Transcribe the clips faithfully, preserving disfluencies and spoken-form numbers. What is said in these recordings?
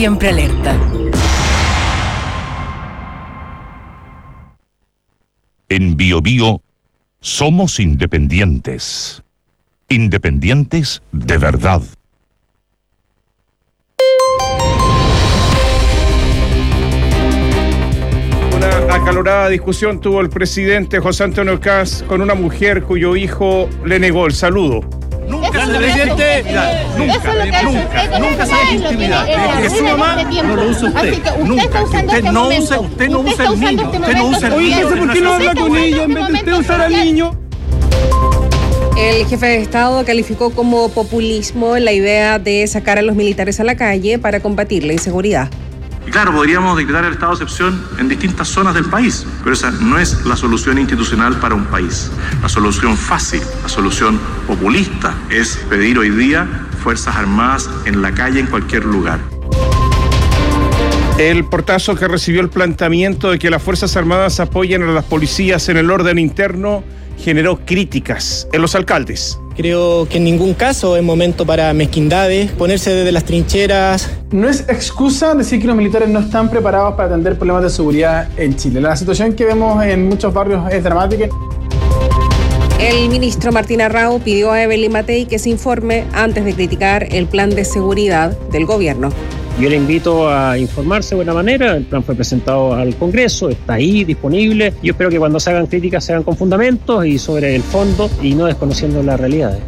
siempre alerta. En Bio Bio somos independientes. Independientes de verdad. Una acalorada discusión tuvo el presidente José Antonio Kast con una mujer cuyo hijo le negó el saludo. Nunca se le presidente, nunca, nunca, nunca se deje intimidar. Que su mamá no lo usa usted, nunca. Usted no usa, usted no usa el niño, usted no usa el niño. Oye, ¿por qué no habla con ella en vez de usted usar al niño? El jefe de Estado calificó como populismo la idea de sacar a los militares a la calle para combatir la inseguridad. Y claro, podríamos decretar el estado de excepción en distintas zonas del país, pero esa no es la solución institucional para un país. La solución fácil, la solución populista es pedir hoy día Fuerzas Armadas en la calle en cualquier lugar. El portazo que recibió el planteamiento de que las Fuerzas Armadas apoyen a las policías en el orden interno generó críticas en los alcaldes. Creo que en ningún caso es momento para mezquindades, ponerse desde las trincheras. No es excusa decir que los militares no están preparados para atender problemas de seguridad en Chile. La situación que vemos en muchos barrios es dramática. El ministro Martín Arrau pidió a Evelyn Matei que se informe antes de criticar el plan de seguridad del gobierno. Yo le invito a informarse de buena manera. El plan fue presentado al Congreso, está ahí disponible. Yo espero que cuando se hagan críticas se hagan con fundamentos y sobre el fondo y no desconociendo las realidades.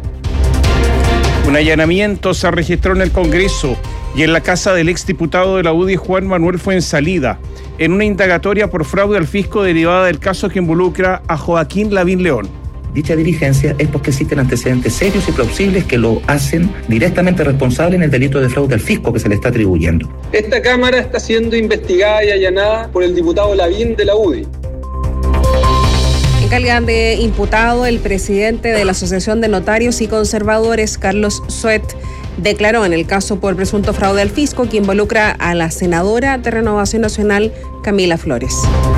Un allanamiento se registró en el Congreso y en la casa del exdiputado de la U D I, Juan Manuel Fuenzalida, en una indagatoria por fraude al fisco derivada del caso que involucra a Joaquín Lavín León. Dicha diligencia es porque existen antecedentes serios y plausibles que lo hacen directamente responsable en el delito de fraude al fisco que se le está atribuyendo. Esta Cámara está siendo investigada y allanada por el diputado Lavín de la U D I. En calidad de imputado, el presidente de la Asociación de Notarios y Conservadores, Carlos Suet, declaró en el caso por presunto fraude al fisco que involucra a la senadora de Renovación Nacional, Camila Flores.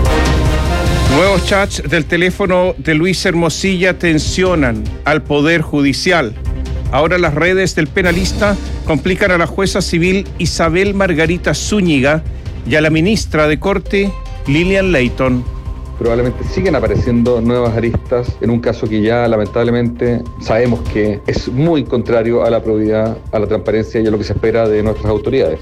Nuevos chats del teléfono de Luis Hermosilla tensionan al Poder Judicial. Ahora las redes del penalista complican a la jueza civil Isabel Margarita Zúñiga y a la ministra de Corte, Lilian Leighton. Probablemente siguen apareciendo nuevas aristas en un caso que ya lamentablemente sabemos que es muy contrario a la probidad, a la transparencia y a lo que se espera de nuestras autoridades.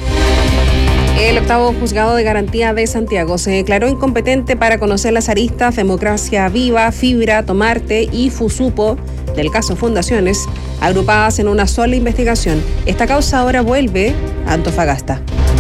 El octavo juzgado de garantía de Santiago se declaró incompetente para conocer las aristas Democracia Viva, Fibra, Tomarte y Fusupo del caso Fundaciones, agrupadas en una sola investigación. Esta causa ahora vuelve a Antofagasta.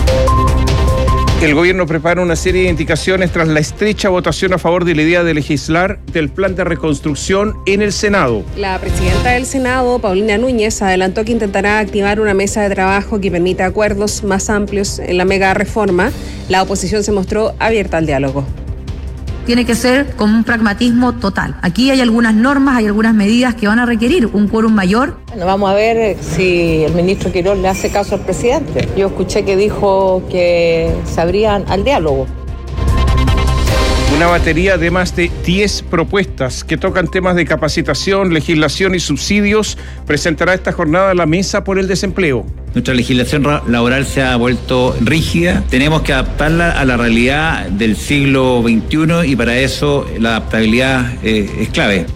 El gobierno prepara una serie de indicaciones tras la estrecha votación a favor de la idea de legislar del plan de reconstrucción en el Senado. La presidenta del Senado, Paulina Núñez, adelantó que intentará activar una mesa de trabajo que permita acuerdos más amplios en la mega reforma. La oposición se mostró abierta al diálogo. Tiene que ser con un pragmatismo total. Aquí hay algunas normas, hay algunas medidas que van a requerir un quórum mayor. Bueno, vamos a ver si el ministro Quirós le hace caso al presidente. Yo escuché que dijo que se abrían al diálogo. Una batería de más de diez propuestas que tocan temas de capacitación, legislación y subsidios presentará esta jornada la Mesa por el Desempleo. Nuestra legislación laboral se ha vuelto rígida, tenemos que adaptarla a la realidad del siglo veintiuno y para eso la adaptabilidad eh, es clave.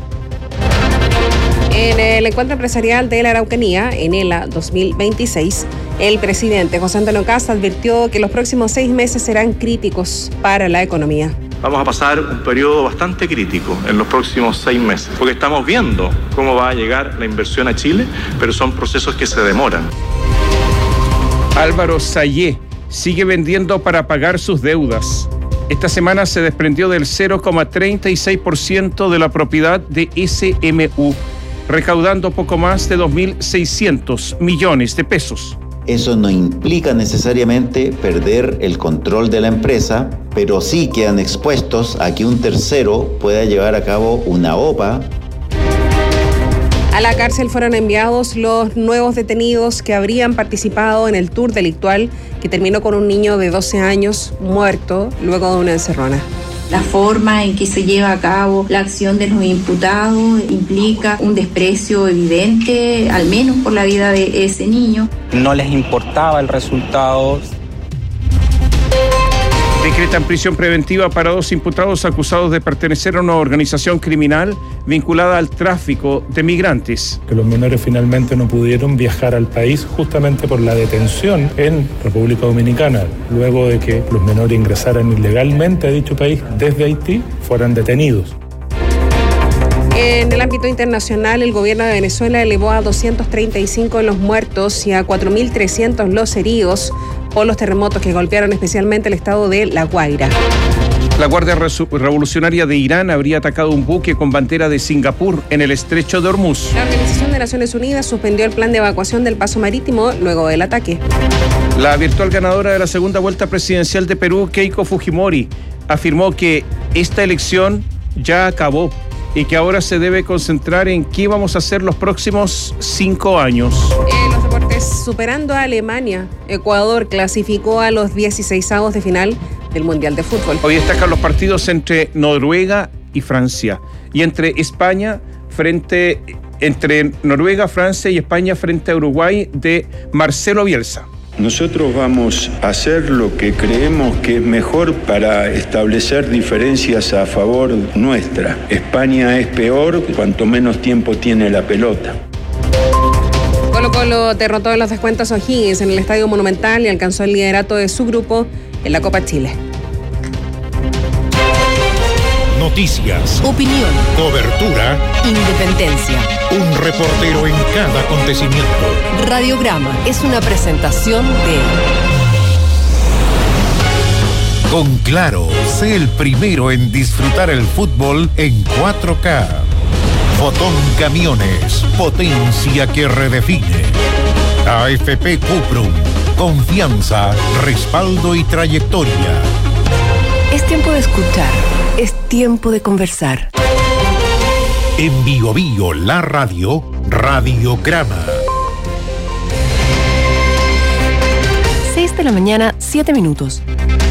En el encuentro empresarial de la Araucanía, ENELA dos mil veintiséis, el presidente José Antonio Kast advirtió que los próximos seis meses serán críticos para la economía. Vamos a pasar un periodo bastante crítico en los próximos seis meses, porque estamos viendo cómo va a llegar la inversión a Chile, pero son procesos que se demoran. Álvaro Sayé sigue vendiendo para pagar sus deudas. Esta semana se desprendió del cero coma treinta y seis por ciento de la propiedad de S M U, recaudando poco más de dos mil seiscientos millones de pesos. Eso no implica necesariamente perder el control de la empresa, pero sí quedan expuestos a que un tercero pueda llevar a cabo una O P A. A la cárcel fueron enviados los nuevos detenidos que habrían participado en el tour delictual que terminó con un niño de doce años muerto luego de una encerrona. La forma en que se lleva a cabo la acción de los imputados implica un desprecio evidente, al menos por la vida de ese niño. No les importaba el resultado, Decretan prisión preventiva para dos imputados acusados de pertenecer a una organización criminal vinculada al tráfico de migrantes. Que los menores finalmente no pudieron viajar al país justamente por la detención en República Dominicana. Luego de que los menores ingresaran ilegalmente a dicho país desde Haití, fueran detenidos. En el ámbito internacional, el gobierno de Venezuela elevó a doscientos treinta y cinco los muertos y a cuatro mil trescientos los heridos por los terremotos que golpearon especialmente el estado de La Guaira. La Guardia Revolucionaria de Irán habría atacado un buque con bandera de Singapur en el estrecho de Hormuz. La Organización de Naciones Unidas suspendió el plan de evacuación del paso marítimo luego del ataque. La virtual ganadora de la segunda vuelta presidencial de Perú, Keiko Fujimori, afirmó que esta elección ya acabó y que ahora se debe concentrar en qué vamos a hacer los próximos cinco años. En los deportes, superando a Alemania, Ecuador clasificó a los dieciseisavos de final del Mundial de Fútbol. Hoy destacan los partidos entre Noruega y Francia y entre España frente entre Noruega, Francia y España frente a Uruguay de Marcelo Bielsa. Nosotros vamos a hacer lo que creemos que es mejor para establecer diferencias a favor nuestra. España es peor cuanto menos tiempo tiene la pelota. Colo Colo derrotó en los descuentos O'Higgins en el Estadio Monumental y alcanzó el liderato de su grupo en la Copa Chile. Noticias, opinión, cobertura, independencia. Un reportero en cada acontecimiento. Radiograma es una presentación de... Con Claro, sé el primero en disfrutar el fútbol en cuatro K. Fotón Camiones, potencia que redefine. A F P Cuprum, confianza, respaldo y trayectoria. Es tiempo de escuchar, es tiempo de conversar. En Bio Bio, la radio, Radiograma. seis de la mañana, siete minutos.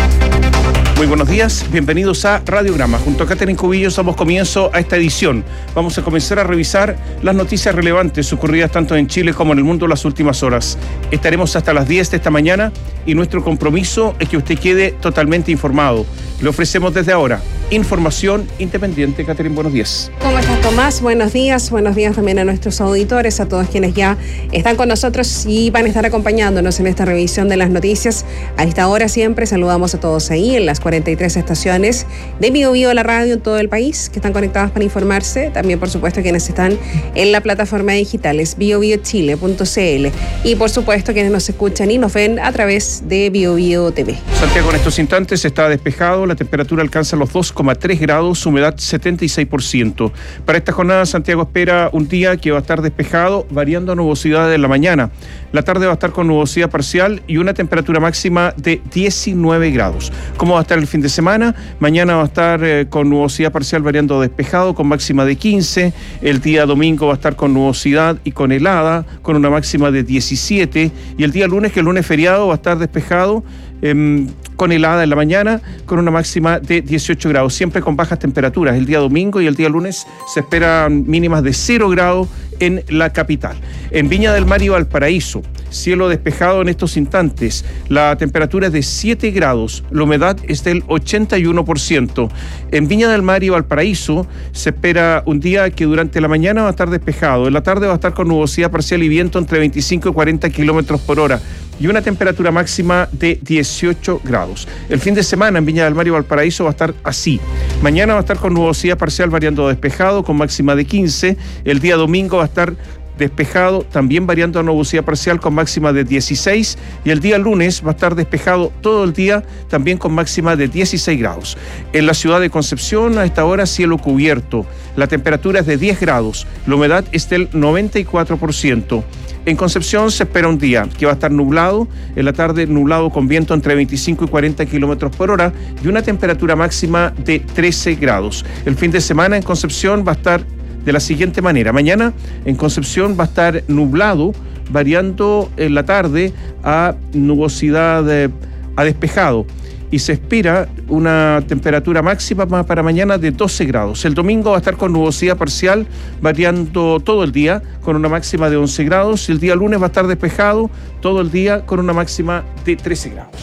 Muy buenos días, bienvenidos a Radiograma. Junto a Catherine Cubillos damos comienzo a esta edición. Vamos a comenzar a revisar las noticias relevantes ocurridas tanto en Chile como en el mundo en las últimas horas. Estaremos hasta las diez de esta mañana y nuestro compromiso es que usted quede totalmente informado. Le ofrecemos desde ahora información independiente. Catherine, buenos días. ¿Cómo estás, Tomás? Buenos días. Buenos días también a nuestros auditores, a todos quienes ya están con nosotros y van a estar acompañándonos en esta revisión de las noticias. A esta hora siempre saludamos a todos ahí en las cuarenta y tres estaciones de Bio Bio, la radio en todo el país, que están conectadas para informarse. También, por supuesto, quienes están en la plataforma digital, es bio bio chile punto c l. Y, por supuesto, quienes nos escuchan y nos ven a través de Bio Bio T V. Santiago, en estos instantes está despejado, la temperatura alcanza los dos coma tres grados, humedad setenta y seis por ciento. Para esta jornada, Santiago espera un día que va a estar despejado, variando a nubosidad en la mañana. La tarde va a estar con nubosidad parcial y una temperatura máxima de diecinueve grados. ¿Cómo va a estar el fin de semana? Mañana va a estar eh, con nubosidad parcial variando a despejado, con máxima de quince. El día domingo va a estar con nubosidad y con helada, con una máxima de diecisiete. Y el día lunes, que el lunes feriado, va a estar despejado, Eh, con helada en la mañana, con una máxima de dieciocho grados, siempre con bajas temperaturas. El día domingo y el día lunes se esperan mínimas de cero grados en la capital. En Viña del Mar y Valparaíso, cielo despejado en estos instantes. La temperatura es de siete grados, la humedad es del ochenta y uno por ciento. En Viña del Mar y Valparaíso se espera un día que durante la mañana va a estar despejado, en la tarde va a estar con nubosidad parcial y viento entre veinticinco y cuarenta kilómetros por hora. Y una temperatura máxima de dieciocho grados. El fin de semana en Viña del Mar y Valparaíso va a estar así. Mañana va a estar con nubosidad parcial variando a despejado, con máxima de quince. El día domingo va a estar despejado, también variando a nubosidad parcial con máxima de dieciséis. Y el día lunes va a estar despejado todo el día, también con máxima de dieciséis grados. En la ciudad de Concepción, a esta hora, cielo cubierto. La temperatura es de diez grados. La humedad es del noventa y cuatro por ciento. En Concepción se espera un día que va a estar nublado, en la tarde nublado con viento entre veinticinco y cuarenta kilómetros por hora y una temperatura máxima de trece grados. El fin de semana en Concepción va a estar de la siguiente manera. Mañana en Concepción va a estar nublado, variando en la tarde a nubosidad eh, a despejado. Y se espera una temperatura máxima para mañana de doce grados. El domingo va a estar con nubosidad parcial, variando todo el día, con una máxima de once grados. Y el día lunes va a estar despejado todo el día, con una máxima de trece grados.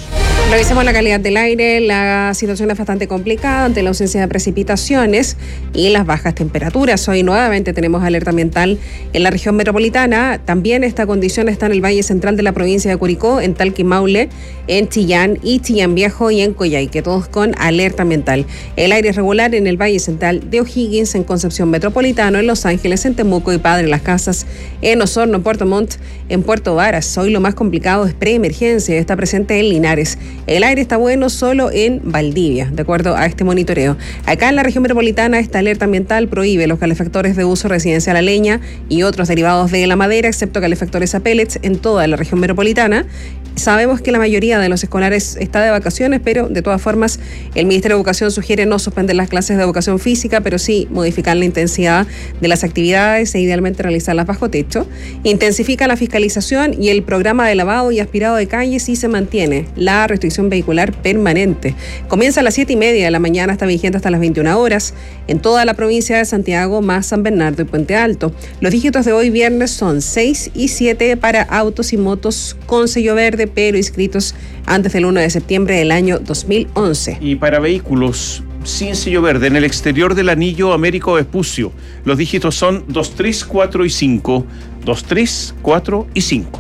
Revisemos la calidad del aire. La situación es bastante complicada ante la ausencia de precipitaciones y las bajas temperaturas. Hoy nuevamente tenemos alerta ambiental en la región metropolitana. También esta condición está en el valle central de la provincia de Curicó, en Talca y Maule, en Chillán y Chillán Viejo y en Coyhaique, todos con alerta ambiental. El aire es regular en el valle central de O'Higgins, en Concepción Metropolitano, en Los Ángeles, en Temuco y Padre Las Casas, en Osorno, en Puerto Montt, en Puerto Varas. Hoy lo más complicado es preemergencia, está presente en Linares. El aire está bueno solo en Valdivia, de acuerdo a este monitoreo. Acá en la región metropolitana, esta alerta ambiental prohíbe los calefactores de uso residencial a leña y otros derivados de la madera, excepto calefactores a pellets, en toda la región metropolitana. Sabemos que la mayoría de los escolares está de vacaciones, pero de todas formas el Ministerio de Educación sugiere no suspender las clases de educación física, pero sí modificar la intensidad de las actividades e idealmente realizarlas bajo techo. Intensifica la fiscalización y el programa de lavado y aspirado de calles y se mantiene la restricción vehicular permanente. Comienza a las siete y media de la mañana, está vigente hasta las veintiuna horas en toda la provincia de Santiago, más San Bernardo y Puente Alto. Los dígitos de hoy viernes son seis y siete para autos y motos con sello verde, pero inscritos antes del uno de septiembre del año dos mil once. Y para vehículos sin sello verde en el exterior del anillo Américo Vespucio, los dígitos son dos, tres, cuatro y cinco. dos, tres, cuatro y cinco.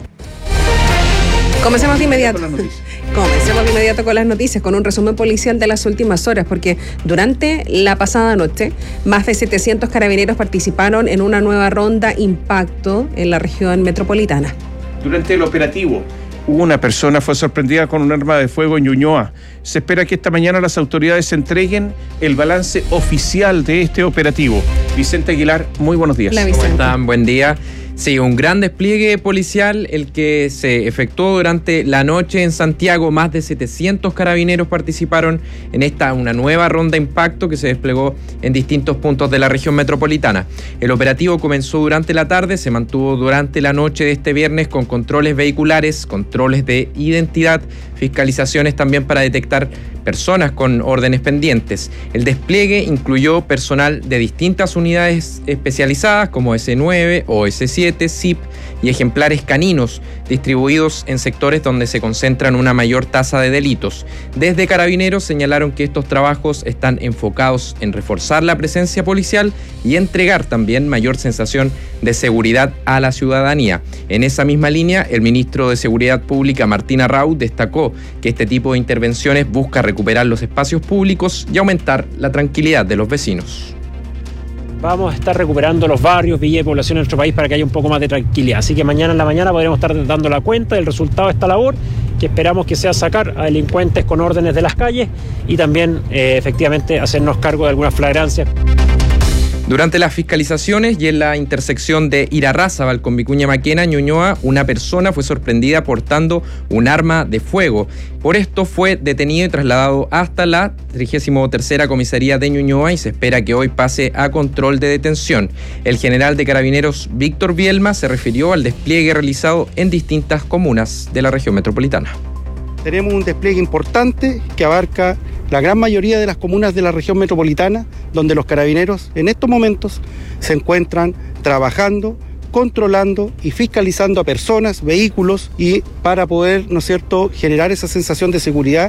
Comencemos de inmediato. Comencemos de inmediato con las noticias, con un resumen policial de las últimas horas, porque durante la pasada noche, más de setecientos carabineros participaron en una nueva ronda impacto en la región metropolitana. Durante el operativo, una persona fue sorprendida con un arma de fuego en Ñuñoa. Se espera que esta mañana las autoridades entreguen el balance oficial de este operativo. Vicente Aguilar, muy buenos días. ¿Cómo están? Buen día. Sí, un gran despliegue policial el que se efectuó durante la noche en Santiago. Más de setecientos carabineros participaron en esta una nueva ronda impacto que se desplegó en distintos puntos de la región metropolitana. El operativo comenzó durante la tarde, se mantuvo durante la noche de este viernes con controles vehiculares, controles de identidad, fiscalizaciones también para detectar personas con órdenes pendientes. El despliegue incluyó personal de distintas unidades especializadas como ese nueve o ese siete, S I P y ejemplares caninos distribuidos en sectores donde se concentran una mayor tasa de delitos. Desde Carabineros señalaron que estos trabajos están enfocados en reforzar la presencia policial y entregar también mayor sensación de seguridad a la ciudadanía. En esa misma línea, el ministro de Seguridad Pública, Martín Arrau, destacó que este tipo de intervenciones busca recuperar los espacios públicos y aumentar la tranquilidad de los vecinos. Vamos a estar recuperando los barrios, villas y población en nuestro país para que haya un poco más de tranquilidad. Así que mañana en la mañana podremos estar dando la cuenta del resultado de esta labor, que esperamos que sea sacar a delincuentes con órdenes de las calles y también eh, efectivamente hacernos cargo de algunas flagrancias. Durante las fiscalizaciones y en la intersección de Irarrázaval con Vicuña Maquena, Ñuñoa, una persona fue sorprendida portando un arma de fuego. Por esto fue detenido y trasladado hasta la trigésima tercera comisaría de Ñuñoa y se espera que hoy pase a control de detención. El general de Carabineros Víctor Bielma se refirió al despliegue realizado en distintas comunas de la región metropolitana. Tenemos un despliegue importante que abarca la gran mayoría de las comunas de la región metropolitana, donde los carabineros en estos momentos se encuentran trabajando, controlando y fiscalizando a personas, vehículos y para poder, ¿no es cierto?, generar esa sensación de seguridad.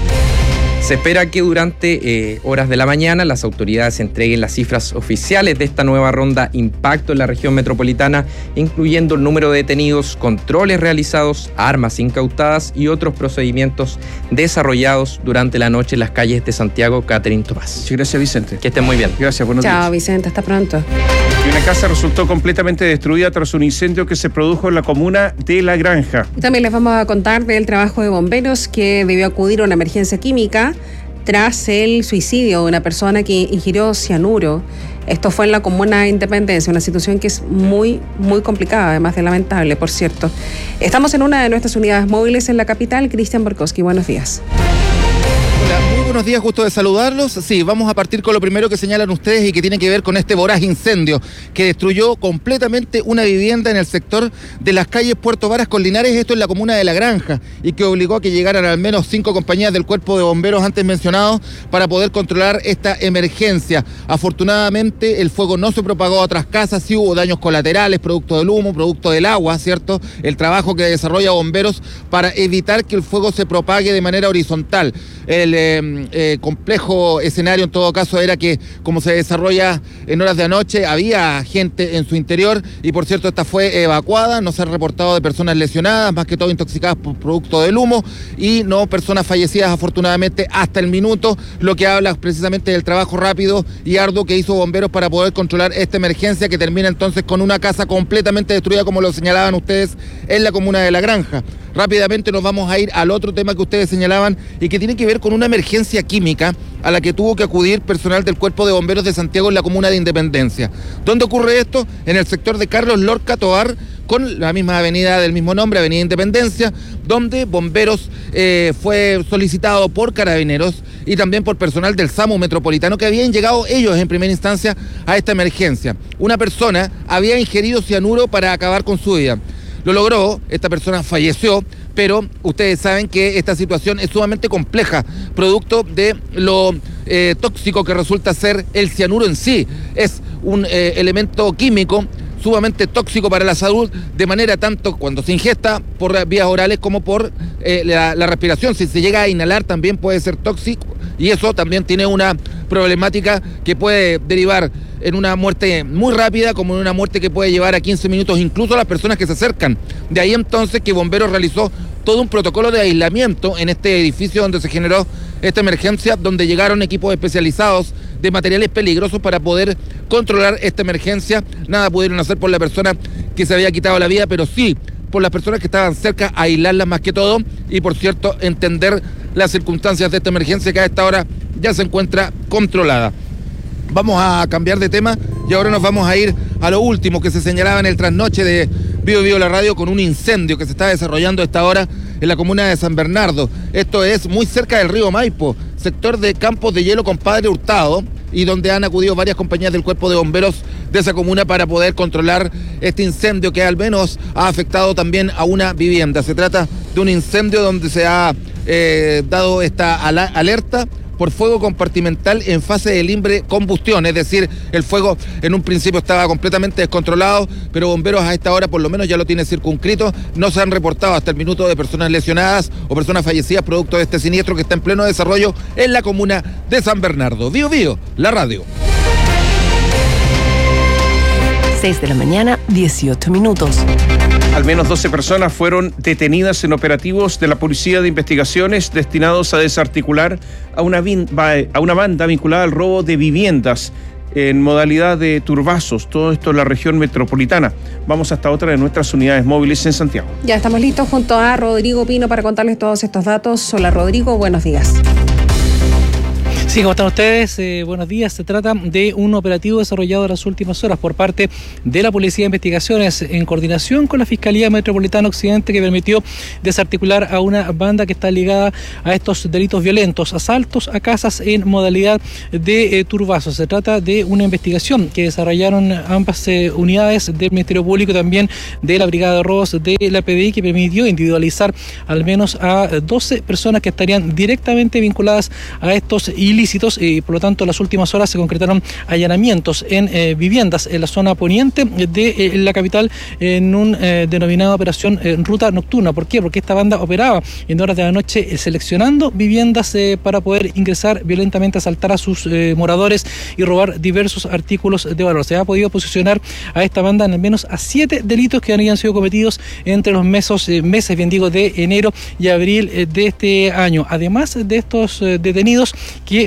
Se espera que durante eh, horas de la mañana las autoridades entreguen las cifras oficiales de esta nueva ronda impacto en la región metropolitana, incluyendo el número de detenidos, controles realizados, armas incautadas y otros procedimientos desarrollados durante la noche en las calles de Santiago. Catherine Tomás. Sí, gracias, Vicente. Que estén muy bien. Gracias, buenos días. Chao, Vicente, hasta pronto. Y una casa resultó completamente destruida tras un incendio que se produjo en la comuna de La Granja. Y también les vamos a contar del trabajo de bomberos que debió acudir a una emergencia química tras el suicidio de una persona que ingirió cianuro. Esto fue en la comuna de Independencia, una situación que es muy, muy complicada, además de lamentable, por cierto. Estamos en una de nuestras unidades móviles en la capital. Cristian Borkowski, buenos días. Hola, muy buenos buenos días, gusto de saludarlos. Sí, vamos a partir con lo primero que señalan ustedes y que tiene que ver con este voraz incendio que destruyó completamente una vivienda en el sector de las calles Puerto Varas con Linares, esto en la comuna de La Granja, y que obligó a que llegaran al menos cinco compañías del cuerpo de bomberos antes mencionados para poder controlar esta emergencia. Afortunadamente el fuego no se propagó a otras casas, sí hubo daños colaterales, producto del humo, producto del agua, ¿cierto? El trabajo que desarrolla bomberos para evitar que el fuego se propague de manera horizontal. El eh, eh, complejo escenario en todo caso era que, como se desarrolla en horas de anoche, había gente en su interior y por cierto esta fue evacuada, no se ha reportado de personas lesionadas, más que todo intoxicadas por producto del humo y no personas fallecidas afortunadamente hasta el minuto, lo que habla precisamente del trabajo rápido y arduo que hizo bomberos para poder controlar esta emergencia que termina entonces con una casa completamente destruida, como lo señalaban ustedes, en la comuna de La Granja. Rápidamente nos vamos a ir al otro tema que ustedes señalaban y que tiene que ver con una emergencia química a la que tuvo que acudir personal del Cuerpo de Bomberos de Santiago en la comuna de Independencia. ¿Dónde ocurre esto? En el sector de Carlos Lorca Tovar, con la misma avenida del mismo nombre, Avenida Independencia, donde bomberos eh, fue solicitado por carabineros y también por personal del SAMU Metropolitano que habían llegado ellos en primera instancia a esta emergencia. Una persona había ingerido cianuro para acabar con su vida. Lo logró, esta persona falleció, pero ustedes saben que esta situación es sumamente compleja, producto de lo eh, tóxico que resulta ser el cianuro en sí. Es un eh, elemento químico sumamente tóxico para la salud, de manera tanto cuando se ingesta por vías orales como por eh, la, la respiración. Si se llega a inhalar también puede ser tóxico y eso también tiene una problemática que puede derivar en una muerte muy rápida, como en una muerte que puede llevar a quince minutos, incluso a las personas que se acercan. De ahí entonces que Bomberos realizó todo un protocolo de aislamiento en este edificio donde se generó esta emergencia, donde llegaron equipos especializados de materiales peligrosos para poder controlar esta emergencia. Nada pudieron hacer por la persona que se había quitado la vida, pero sí por las personas que estaban cerca, aislarlas más que todo y, por cierto, entender las circunstancias de esta emergencia que a esta hora ya se encuentra controlada. Vamos a cambiar de tema y ahora nos vamos a ir a lo último que se señalaba en el trasnoche de Bio Bio La Radio, con un incendio que se está desarrollando a esta hora en la comuna de San Bernardo. Esto es muy cerca del río Maipo, sector de Campos de Hielo Compadre Hurtado, y donde han acudido varias compañías del Cuerpo de Bomberos de esa comuna para poder controlar este incendio que al menos ha afectado también a una vivienda. Se trata de un incendio donde se ha eh, dado esta alerta por fuego compartimental en fase de libre combustión, es decir, el fuego en un principio estaba completamente descontrolado, pero Bomberos a esta hora por lo menos ya lo tiene circunscrito. No se han reportado hasta el minuto de personas lesionadas o personas fallecidas producto de este siniestro que está en pleno desarrollo en la comuna de San Bernardo. Bio Bio, la radio. seis de la mañana, dieciocho minutos. Al menos doce personas fueron detenidas en operativos de la Policía de Investigaciones destinados a desarticular a una, a una banda vinculada al robo de viviendas en modalidad de turbazos, todo esto en la región metropolitana. Vamos hasta otra de nuestras unidades móviles en Santiago. Ya estamos listos junto a Rodrigo Pino para contarles todos estos datos. Hola Rodrigo, buenos días. Sí, ¿cómo están ustedes? Eh, buenos días. Se trata de un operativo desarrollado en las últimas horas por parte de la Policía de Investigaciones en coordinación con la Fiscalía Metropolitana Occidente, que permitió desarticular a una banda que está ligada a estos delitos violentos, asaltos a casas en modalidad de eh, turbazos. Se trata de una investigación que desarrollaron ambas eh, unidades del Ministerio Público y también de la Brigada de Robos de la P D I, que permitió individualizar al menos a doce personas que estarían directamente vinculadas a estos ilícitos. ilícitos y por lo tanto en las últimas horas se concretaron allanamientos en eh, viviendas en la zona poniente de eh, la capital en un eh, denominado operación eh, ruta nocturna. ¿Por qué? Porque esta banda operaba en horas de la noche eh, seleccionando viviendas eh, para poder ingresar violentamente, asaltar a sus eh, moradores y robar diversos artículos de valor. Se ha podido posicionar a esta banda en al menos a siete delitos que habían sido cometidos entre los meses, eh, meses bien digo, de enero y abril eh, de este año. Además de estos eh, detenidos que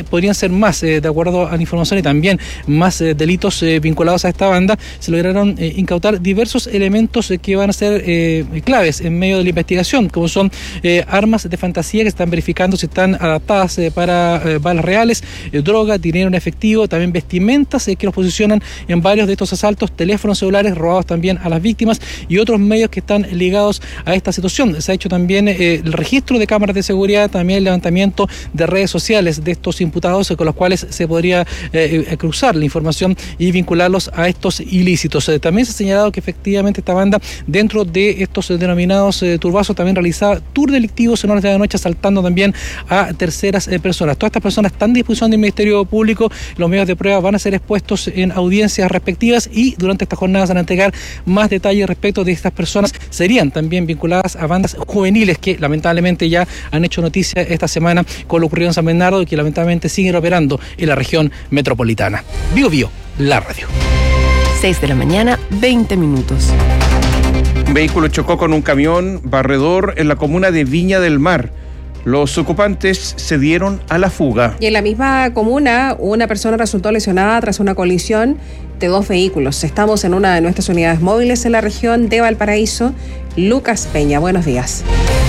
que podrían ser más, eh, de acuerdo a la información, y también más eh, delitos eh, vinculados a esta banda. Se lograron eh, incautar diversos elementos eh, que van a ser eh, claves en medio de la investigación, como son eh, armas de fantasía que están verificando si están adaptadas eh, para eh, balas reales, eh, droga, dinero en efectivo, también vestimentas eh, que los posicionan en varios de estos asaltos, teléfonos celulares robados también a las víctimas y otros medios que están ligados a esta situación. Se ha hecho también eh, el registro de cámaras de seguridad, también el levantamiento de redes sociales de estos imputados eh, con los cuales se podría eh, eh, cruzar la información y vincularlos a estos ilícitos. Eh, también se ha señalado que efectivamente esta banda, dentro de estos eh, denominados eh, turbazos, también realizaba tours delictivos en horas de la noche, asaltando también a terceras eh, personas. Todas estas personas están a disposición del Ministerio Público. Los medios de prueba van a ser expuestos en audiencias respectivas y durante estas jornadas van a entregar más detalles respecto de estas personas. Serían también vinculadas a bandas juveniles que lamentablemente ya han hecho noticia esta semana con lo ocurrido en San Bernardo y que lamentablemente siguen operando en la región metropolitana. Bio Bio, la radio. seis de la mañana, veinte minutos. Un vehículo chocó con un camión barredor en la comuna de Viña del Mar. Los ocupantes se dieron a la fuga. Y en la misma comuna, una persona resultó lesionada tras una colisión de dos vehículos. Estamos en una de nuestras unidades móviles en la región de Valparaíso. Lucas Peña, buenos días.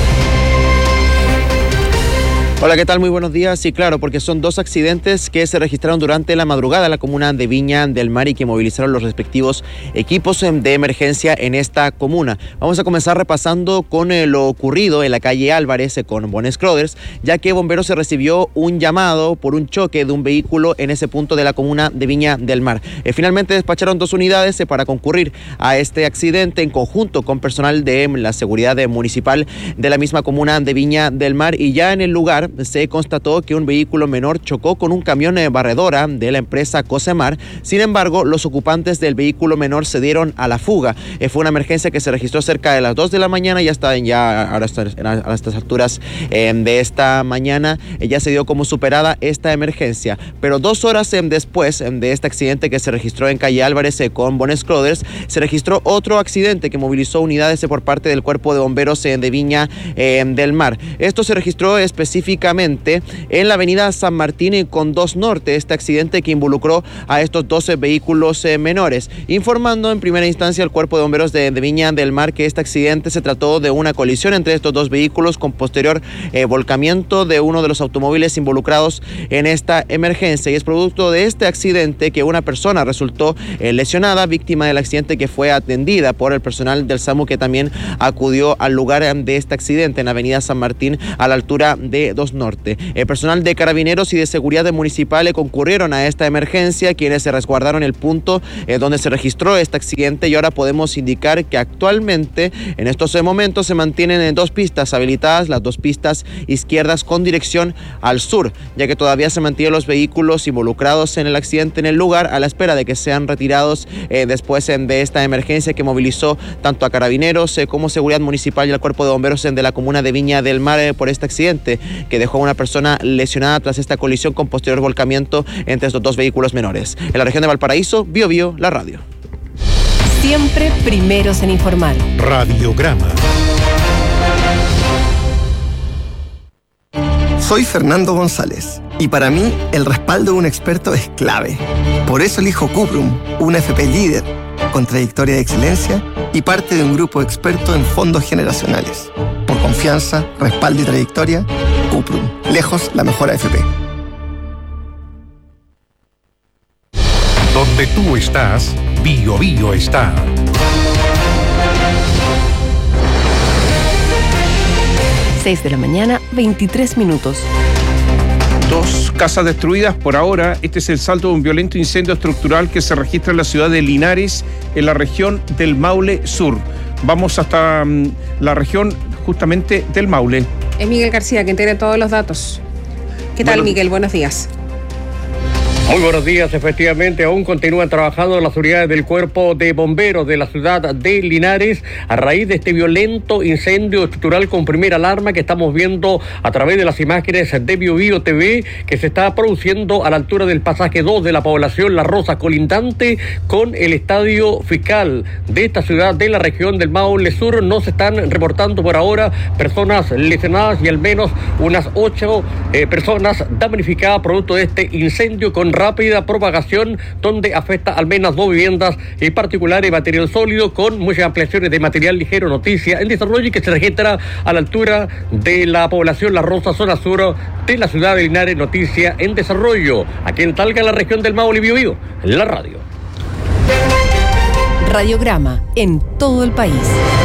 Hola, ¿qué tal? Muy buenos días. Sí, claro, porque son dos accidentes que se registraron durante la madrugada en la comuna de Viña del Mar y que movilizaron los respectivos equipos de emergencia en esta comuna. Vamos a comenzar repasando con eh, lo ocurrido en la calle Álvarez eh, con Bones Crothers, ya que Bomberos se recibió un llamado por un choque de un vehículo en ese punto de la comuna de Viña del Mar. Eh, finalmente despacharon dos unidades eh, para concurrir a este accidente en conjunto con personal de la seguridad municipal de la misma comuna de Viña del Mar, y ya en el lugar se constató que un vehículo menor chocó con un camión de barredora de la empresa Cosemar. Sin embargo, los ocupantes del vehículo menor se dieron a la fuga. Eh, fue una emergencia que se registró cerca de las dos de la mañana y hasta ya ahora a estas alturas eh, de esta mañana eh, ya se dio como superada esta emergencia. Pero dos horas eh, después eh, de este accidente que se registró en calle Álvarez eh, con Bones Crothers, se registró otro accidente que movilizó unidades eh, por parte del Cuerpo de Bomberos eh, de Viña eh, del Mar. Esto se registró específicamente en la avenida San Martín con dos Norte, este accidente que involucró a estos doce vehículos eh, menores, informando en primera instancia al Cuerpo de Bomberos de, de Viña del Mar que este accidente se trató de una colisión entre estos dos vehículos con posterior eh, volcamiento de uno de los automóviles involucrados en esta emergencia, y es producto de este accidente que una persona resultó eh, lesionada, víctima del accidente, que fue atendida por el personal del SAMU que también acudió al lugar de este accidente en la avenida San Martín a la altura de dos Norte. El personal de carabineros y de seguridad municipal concurrieron a esta emergencia, quienes se resguardaron el punto eh, donde se registró este accidente, y ahora podemos indicar que actualmente en estos momentos se mantienen en dos pistas habilitadas, las dos pistas izquierdas con dirección al sur, ya que todavía se mantienen los vehículos involucrados en el accidente en el lugar a la espera de que sean retirados eh, después eh, de esta emergencia que movilizó tanto a carabineros eh, como seguridad municipal y al Cuerpo de Bomberos eh, de la comuna de Viña del Mar eh, por este accidente que dejó a una persona lesionada tras esta colisión con posterior volcamiento entre estos dos vehículos menores. En la región de Valparaíso, Bio Bio, la radio. Siempre primeros en informar. Radiograma. Soy Fernando González y para mí el respaldo de un experto es clave. Por eso elijo Cuprum, una F P líder, con trayectoria de excelencia y parte de un grupo experto en fondos generacionales. Por confianza, respaldo y trayectoria, Cuprum, lejos la mejor A F P. Donde tú estás, Bio Bio está. seis de la mañana, veintitrés minutos. Dos casas destruidas por ahora. Este es el saldo de un violento incendio estructural que se registra en la ciudad de Linares, en la región del Maule Sur. Vamos hasta um, la región justamente del Maule. Es Miguel García quien tiene todos los datos. ¿Qué tal, bueno, Miguel? Buenos días. Muy buenos días, efectivamente, aún continúan trabajando las unidades del Cuerpo de Bomberos de la ciudad de Linares a raíz de este violento incendio estructural con primera alarma que estamos viendo a través de las imágenes de Bio Bio T V, que se está produciendo a la altura del pasaje dos de la población La Rosa, colindante con el estadio fiscal de esta ciudad de la región del Maule Sur. No se están reportando por ahora personas lesionadas y al menos unas ocho eh, personas damnificadas producto de este incendio con rápida propagación, donde afecta al menos dos viviendas en particular y material sólido, con muchas ampliaciones de material ligero. Noticia en desarrollo y que se registra a la altura de la población La Rosa, zona sur de la ciudad de Linares. Noticia en desarrollo aquí en Talca, la región del Maule, Bio Bio, en la radio. Radiograma en todo el país.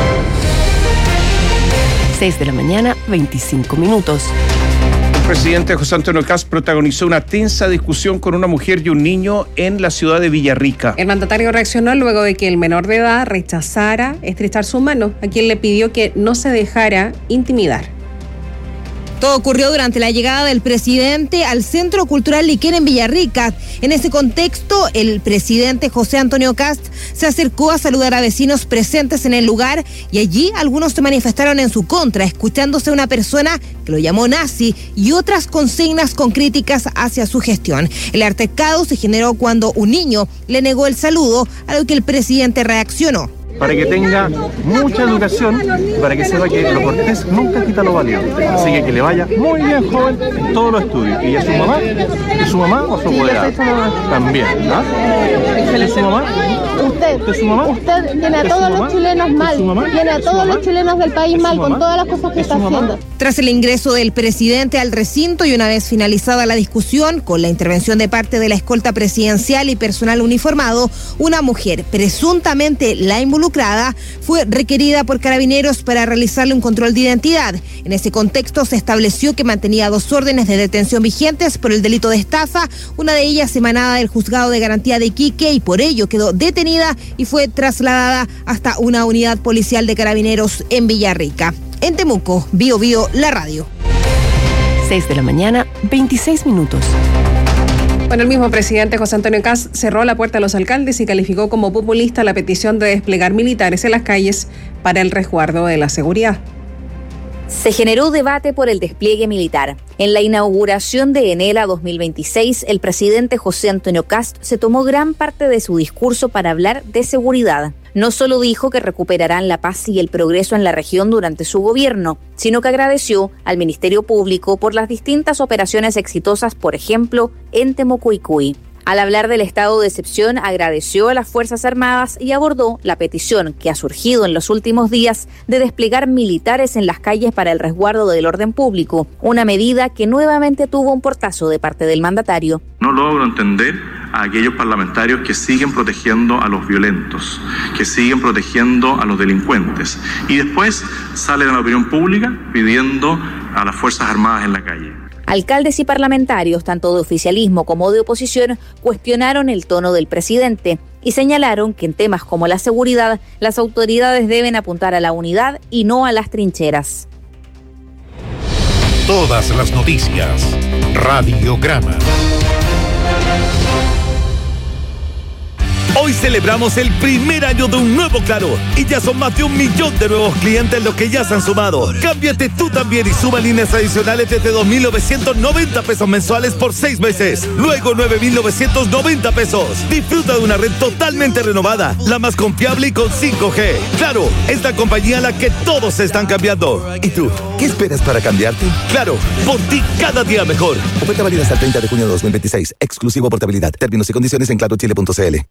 seis de la mañana, veinticinco minutos. El presidente José Antonio Kast protagonizó una tensa discusión con una mujer y un niño en la ciudad de Villarrica. El mandatario reaccionó luego de que el menor de edad rechazara estrechar su mano, a quien le pidió que no se dejara intimidar. Todo ocurrió durante la llegada del presidente al Centro Cultural Liquén en Villarrica. En ese contexto, el presidente José Antonio Kast se acercó a saludar a vecinos presentes en el lugar y allí algunos se manifestaron en su contra, escuchándose a una persona que lo llamó nazi y otras consignas con críticas hacia su gestión. El altercado se generó cuando un niño le negó el saludo, a lo que el presidente reaccionó. Para que tenga mucha educación y para que sepa que lo cortés nunca quita lo valiente. Así que que le vaya muy bien, joven, en todos los estudios. ¿Y a su mamá? ¿Y su mamá o su apoderada? También, ¿ah? ¿Y su mamá? Usted, ¿Es su mamá? usted tiene a todos los chilenos mal, tiene a todos los chilenos del país mal con todas las cosas que está haciendo. Tras el ingreso del presidente al recinto y una vez finalizada la discusión, con la intervención de parte de la escolta presidencial y personal uniformado, una mujer, presuntamente la involucrada, fue requerida por carabineros para realizarle un control de identidad. En ese contexto se estableció que mantenía dos órdenes de detención vigentes por el delito de estafa, una de ellas emanada del Juzgado de Garantía de Iquique, y por ello quedó detenida y fue trasladada hasta una unidad policial de carabineros en Villarrica. En Temuco, Bio Bio, la radio. seis de la mañana, veintiséis minutos. Bueno, el mismo presidente José Antonio Kast cerró la puerta a los alcaldes y calificó como populista la petición de desplegar militares en las calles para el resguardo de la seguridad. Se generó debate por el despliegue militar. En la inauguración de Enela dos mil veintiséis, el presidente José Antonio Kast se tomó gran parte de su discurso para hablar de seguridad. No solo dijo que recuperarán la paz y el progreso en la región durante su gobierno, sino que agradeció al Ministerio Público por las distintas operaciones exitosas, por ejemplo, en Temucuicui. Al hablar del estado de excepción, agradeció a las Fuerzas Armadas y abordó la petición que ha surgido en los últimos días de desplegar militares en las calles para el resguardo del orden público, una medida que nuevamente tuvo un portazo de parte del mandatario. No logro entender a aquellos parlamentarios que siguen protegiendo a los violentos, que siguen protegiendo a los delincuentes y después salen a la opinión pública pidiendo a las Fuerzas Armadas en la calle. Alcaldes y parlamentarios, tanto de oficialismo como de oposición, cuestionaron el tono del presidente y señalaron que en temas como la seguridad, las autoridades deben apuntar a la unidad y no a las trincheras. Todas las noticias. Radiograma. Hoy celebramos el primer año de un nuevo Claro y ya son más de un millón de nuevos clientes los que ya se han sumado. Cámbiate tú también y suma líneas adicionales desde dos mil novecientos noventa pesos mensuales por seis meses. Luego nueve mil novecientos noventa pesos. Disfruta de una red totalmente renovada, la más confiable y con cinco G. Claro, es la compañía a la que todos se están cambiando. ¿Y tú? ¿Qué esperas para cambiarte? Claro, por ti cada día mejor. Oferta válida hasta el treinta de junio de dos mil veintiséis. Exclusivo portabilidad. Términos y condiciones en claro chile punto c l.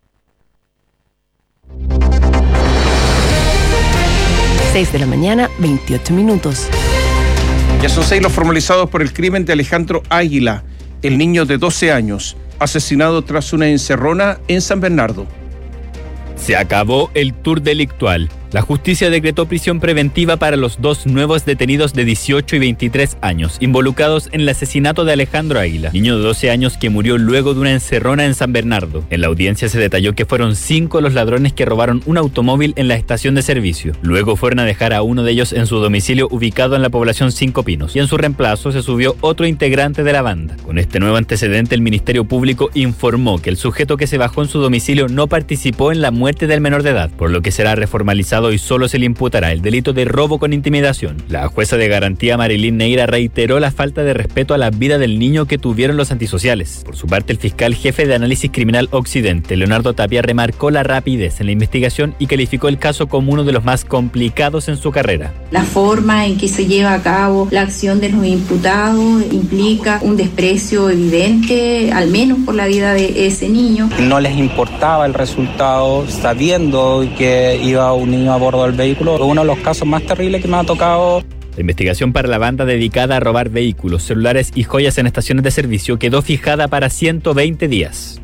seis de la mañana, veintiocho minutos. Ya son seis los formalizados por el crimen de Alejandro Águila, el niño de doce años, asesinado tras una encerrona en San Bernardo. Se acabó el tour delictual. La La justicia decretó prisión preventiva para los dos nuevos detenidos de dieciocho y veintitrés años, involucrados en el asesinato de Alejandro Águila, niño de doce años que murió luego de una encerrona en San Bernardo. En la audiencia se detalló que fueron cinco los ladrones que robaron un automóvil en la estación de servicio. Luego fueron a dejar a uno de ellos en su domicilio ubicado en la población Cinco Pinos, y en su reemplazo se subió otro integrante de la banda. Con este nuevo antecedente, el Ministerio Público informó que el sujeto que se bajó en su domicilio no participó en la muerte del menor de edad, por lo que será reformalizado y solo se le imputará el delito de robo con intimidación. La jueza de garantía Marilyn Neira reiteró la falta de respeto a la vida del niño que tuvieron los antisociales. Por su parte, el fiscal jefe de Análisis Criminal Occidente, Leonardo Tapia, remarcó la rapidez en la investigación y calificó el caso como uno de los más complicados en su carrera. La forma en que se lleva a cabo la acción de los imputados implica un desprecio evidente, al menos por la vida de ese niño. No les importaba el resultado, sabiendo que iba un niño a bordo del vehículo. Uno de los casos más terribles que me ha tocado. La investigación para la banda dedicada a robar vehículos, celulares y joyas en estaciones de servicio quedó fijada para ciento veinte días.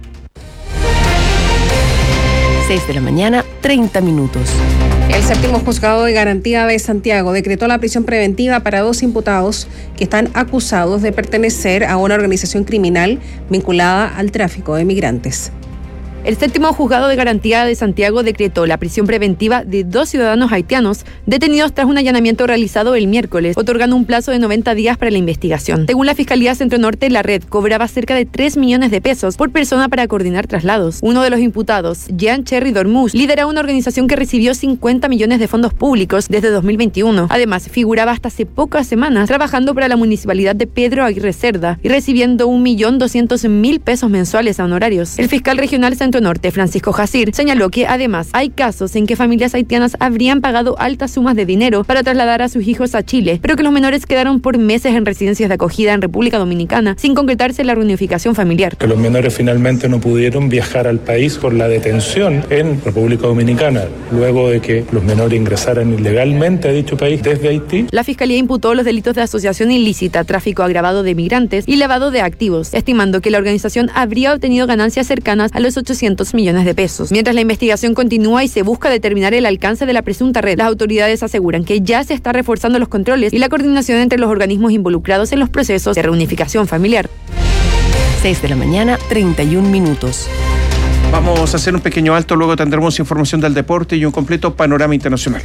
seis de la mañana, treinta minutos. El séptimo juzgado de garantía de Santiago decretó la prisión preventiva para dos imputados que están acusados de pertenecer a una organización criminal vinculada al tráfico de migrantes. El séptimo juzgado de garantía de Santiago decretó la prisión preventiva de dos ciudadanos haitianos detenidos tras un allanamiento realizado el miércoles, otorgando un plazo de noventa días para la investigación. Según la Fiscalía Centro Norte, la red cobraba cerca de tres millones de pesos por persona para coordinar traslados. Uno de los imputados, Jean Cherry Dormus, lidera una organización que recibió cincuenta millones de fondos públicos desde dos mil veintiuno. Además, figuraba hasta hace pocas semanas trabajando para la municipalidad de Pedro Aguirre Cerda y recibiendo un millón doscientos mil pesos mensuales a honorarios. El fiscal regional Centro Norte, Francisco Jacir, señaló que además hay casos en que familias haitianas habrían pagado altas sumas de dinero para trasladar a sus hijos a Chile, pero que los menores quedaron por meses en residencias de acogida en República Dominicana sin concretarse la reunificación familiar. Que los menores finalmente no pudieron viajar al país por la detención en República Dominicana, luego de que los menores ingresaran ilegalmente a dicho país desde Haití. La Fiscalía imputó los delitos de asociación ilícita, tráfico agravado de migrantes y lavado de activos, estimando que la organización habría obtenido ganancias cercanas a los ochocientos millones de pesos. Mientras la investigación continúa y se busca determinar el alcance de la presunta red, las autoridades aseguran que ya se está reforzando los controles y la coordinación entre los organismos involucrados en los procesos de reunificación familiar. seis de la mañana, treinta y un minutos. Vamos a hacer un pequeño alto, luego tendremos información del deporte y un completo panorama internacional.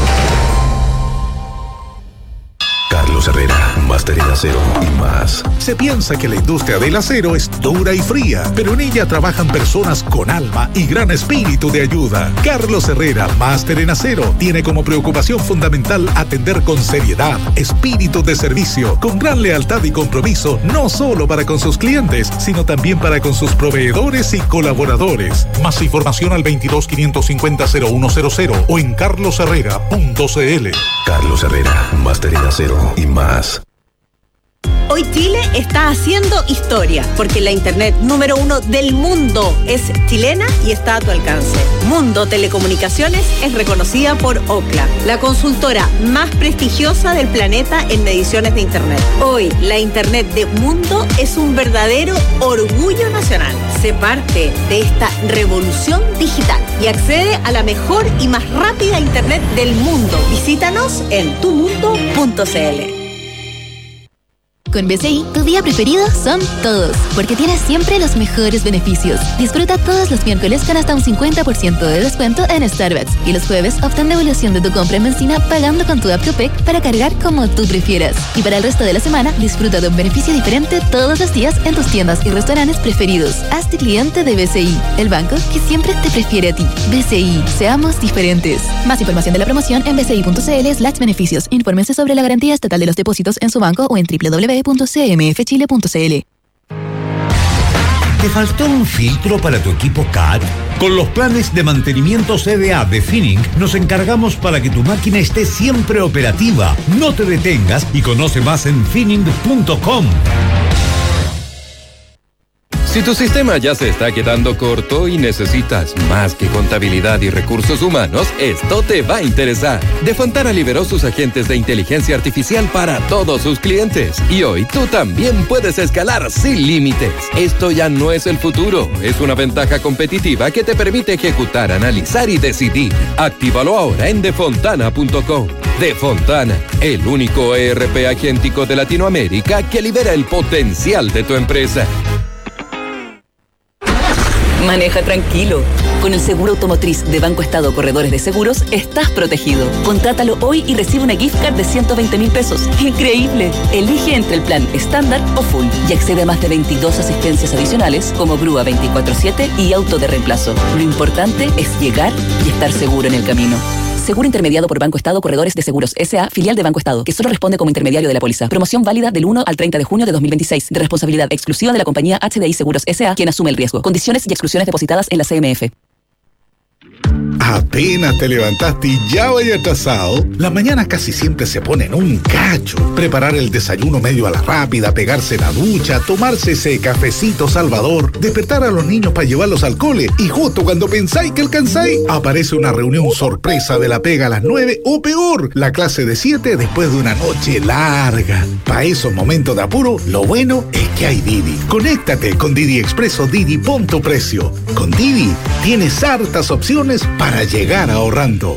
Carlos Herrera, Máster en Acero y más. Se piensa que la industria del acero es dura y fría, pero en ella trabajan personas con alma y gran espíritu de ayuda. Carlos Herrera, Máster en Acero, tiene como preocupación fundamental atender con seriedad, espíritu de servicio, con gran lealtad y compromiso, no solo para con sus clientes, sino también para con sus proveedores y colaboradores. Más información al veintidós, quinientos cincuenta, cero uno cero cero o en carlos herrera punto c l. Carlos Herrera, Máster en Acero y más. Hoy Chile está haciendo historia, porque la internet número uno del mundo es chilena y está a tu alcance. Mundo Telecomunicaciones es reconocida por Ookla, la consultora más prestigiosa del planeta en mediciones de internet. Hoy, la internet de Mundo es un verdadero orgullo nacional. Sé parte de esta revolución digital y accede a la mejor y más rápida internet del mundo. Visítanos en tu mundo punto c l. Con B C I, tu día preferido son todos, porque tienes siempre los mejores beneficios. Disfruta todos los miércoles con hasta un cincuenta por ciento de descuento en Starbucks y los jueves obtén devolución de tu compra en benzina pagando con tu app Copec para cargar como tú prefieras. Y para el resto de la semana, disfruta de un beneficio diferente todos los días en tus tiendas y restaurantes preferidos. Hazte cliente de B C I, el banco que siempre te prefiere a ti. B C I, seamos diferentes. Más información de la promoción en bci.cl slash beneficios. Infórmense sobre la garantía estatal de los depósitos en su banco o en doble u doble u doble u punto c m f chile punto c l. ¿Te faltó un filtro para tu equipo C A D? Con los planes de mantenimiento C D A de Finning nos encargamos para que tu máquina esté siempre operativa. No te detengas y conoce más en finning punto com. Si tu sistema ya se está quedando corto y necesitas más que contabilidad y recursos humanos, esto te va a interesar. De Fontana liberó sus agentes de inteligencia artificial para todos sus clientes. Y hoy tú también puedes escalar sin límites. Esto ya no es el futuro, es una ventaja competitiva que te permite ejecutar, analizar y decidir. Actívalo ahora en defontana punto com. Defontana, el único E R P agéntico de Latinoamérica que libera el potencial de tu empresa. Maneja tranquilo. Con el seguro automotriz de Banco Estado Corredores de Seguros, estás protegido. Contrátalo hoy y recibe una gift card de ciento veinte mil pesos. ¡Increíble! Elige entre el plan estándar o full y accede a más de veintidós asistencias adicionales como grúa veinticuatro siete y auto de reemplazo. Lo importante es llegar y estar seguro en el camino. Seguro intermediado por Banco Estado Corredores de Seguros S A, filial de Banco Estado, que solo responde como intermediario de la póliza. Promoción válida del uno al treinta de junio de dos mil veintiséis, de responsabilidad exclusiva de la compañía H D I Seguros S A, quien asume el riesgo. Condiciones y exclusiones depositadas en la C M F. Apenas te levantaste y ya vaya atrasado. Las mañanas casi siempre se ponen un cacho. Preparar el desayuno medio a la rápida, pegarse la ducha, tomarse ese cafecito salvador, despertar a los niños para llevarlos al cole y justo cuando pensáis que alcanzáis, aparece una reunión sorpresa de la pega a las nueve o peor, la clase de siete después de una noche larga. Para esos momentos de apuro, lo bueno es que hay Didi. Conéctate con Didi Expreso Didi pon tu precio. Con Didi tienes hartas opciones para llegar ahorrando.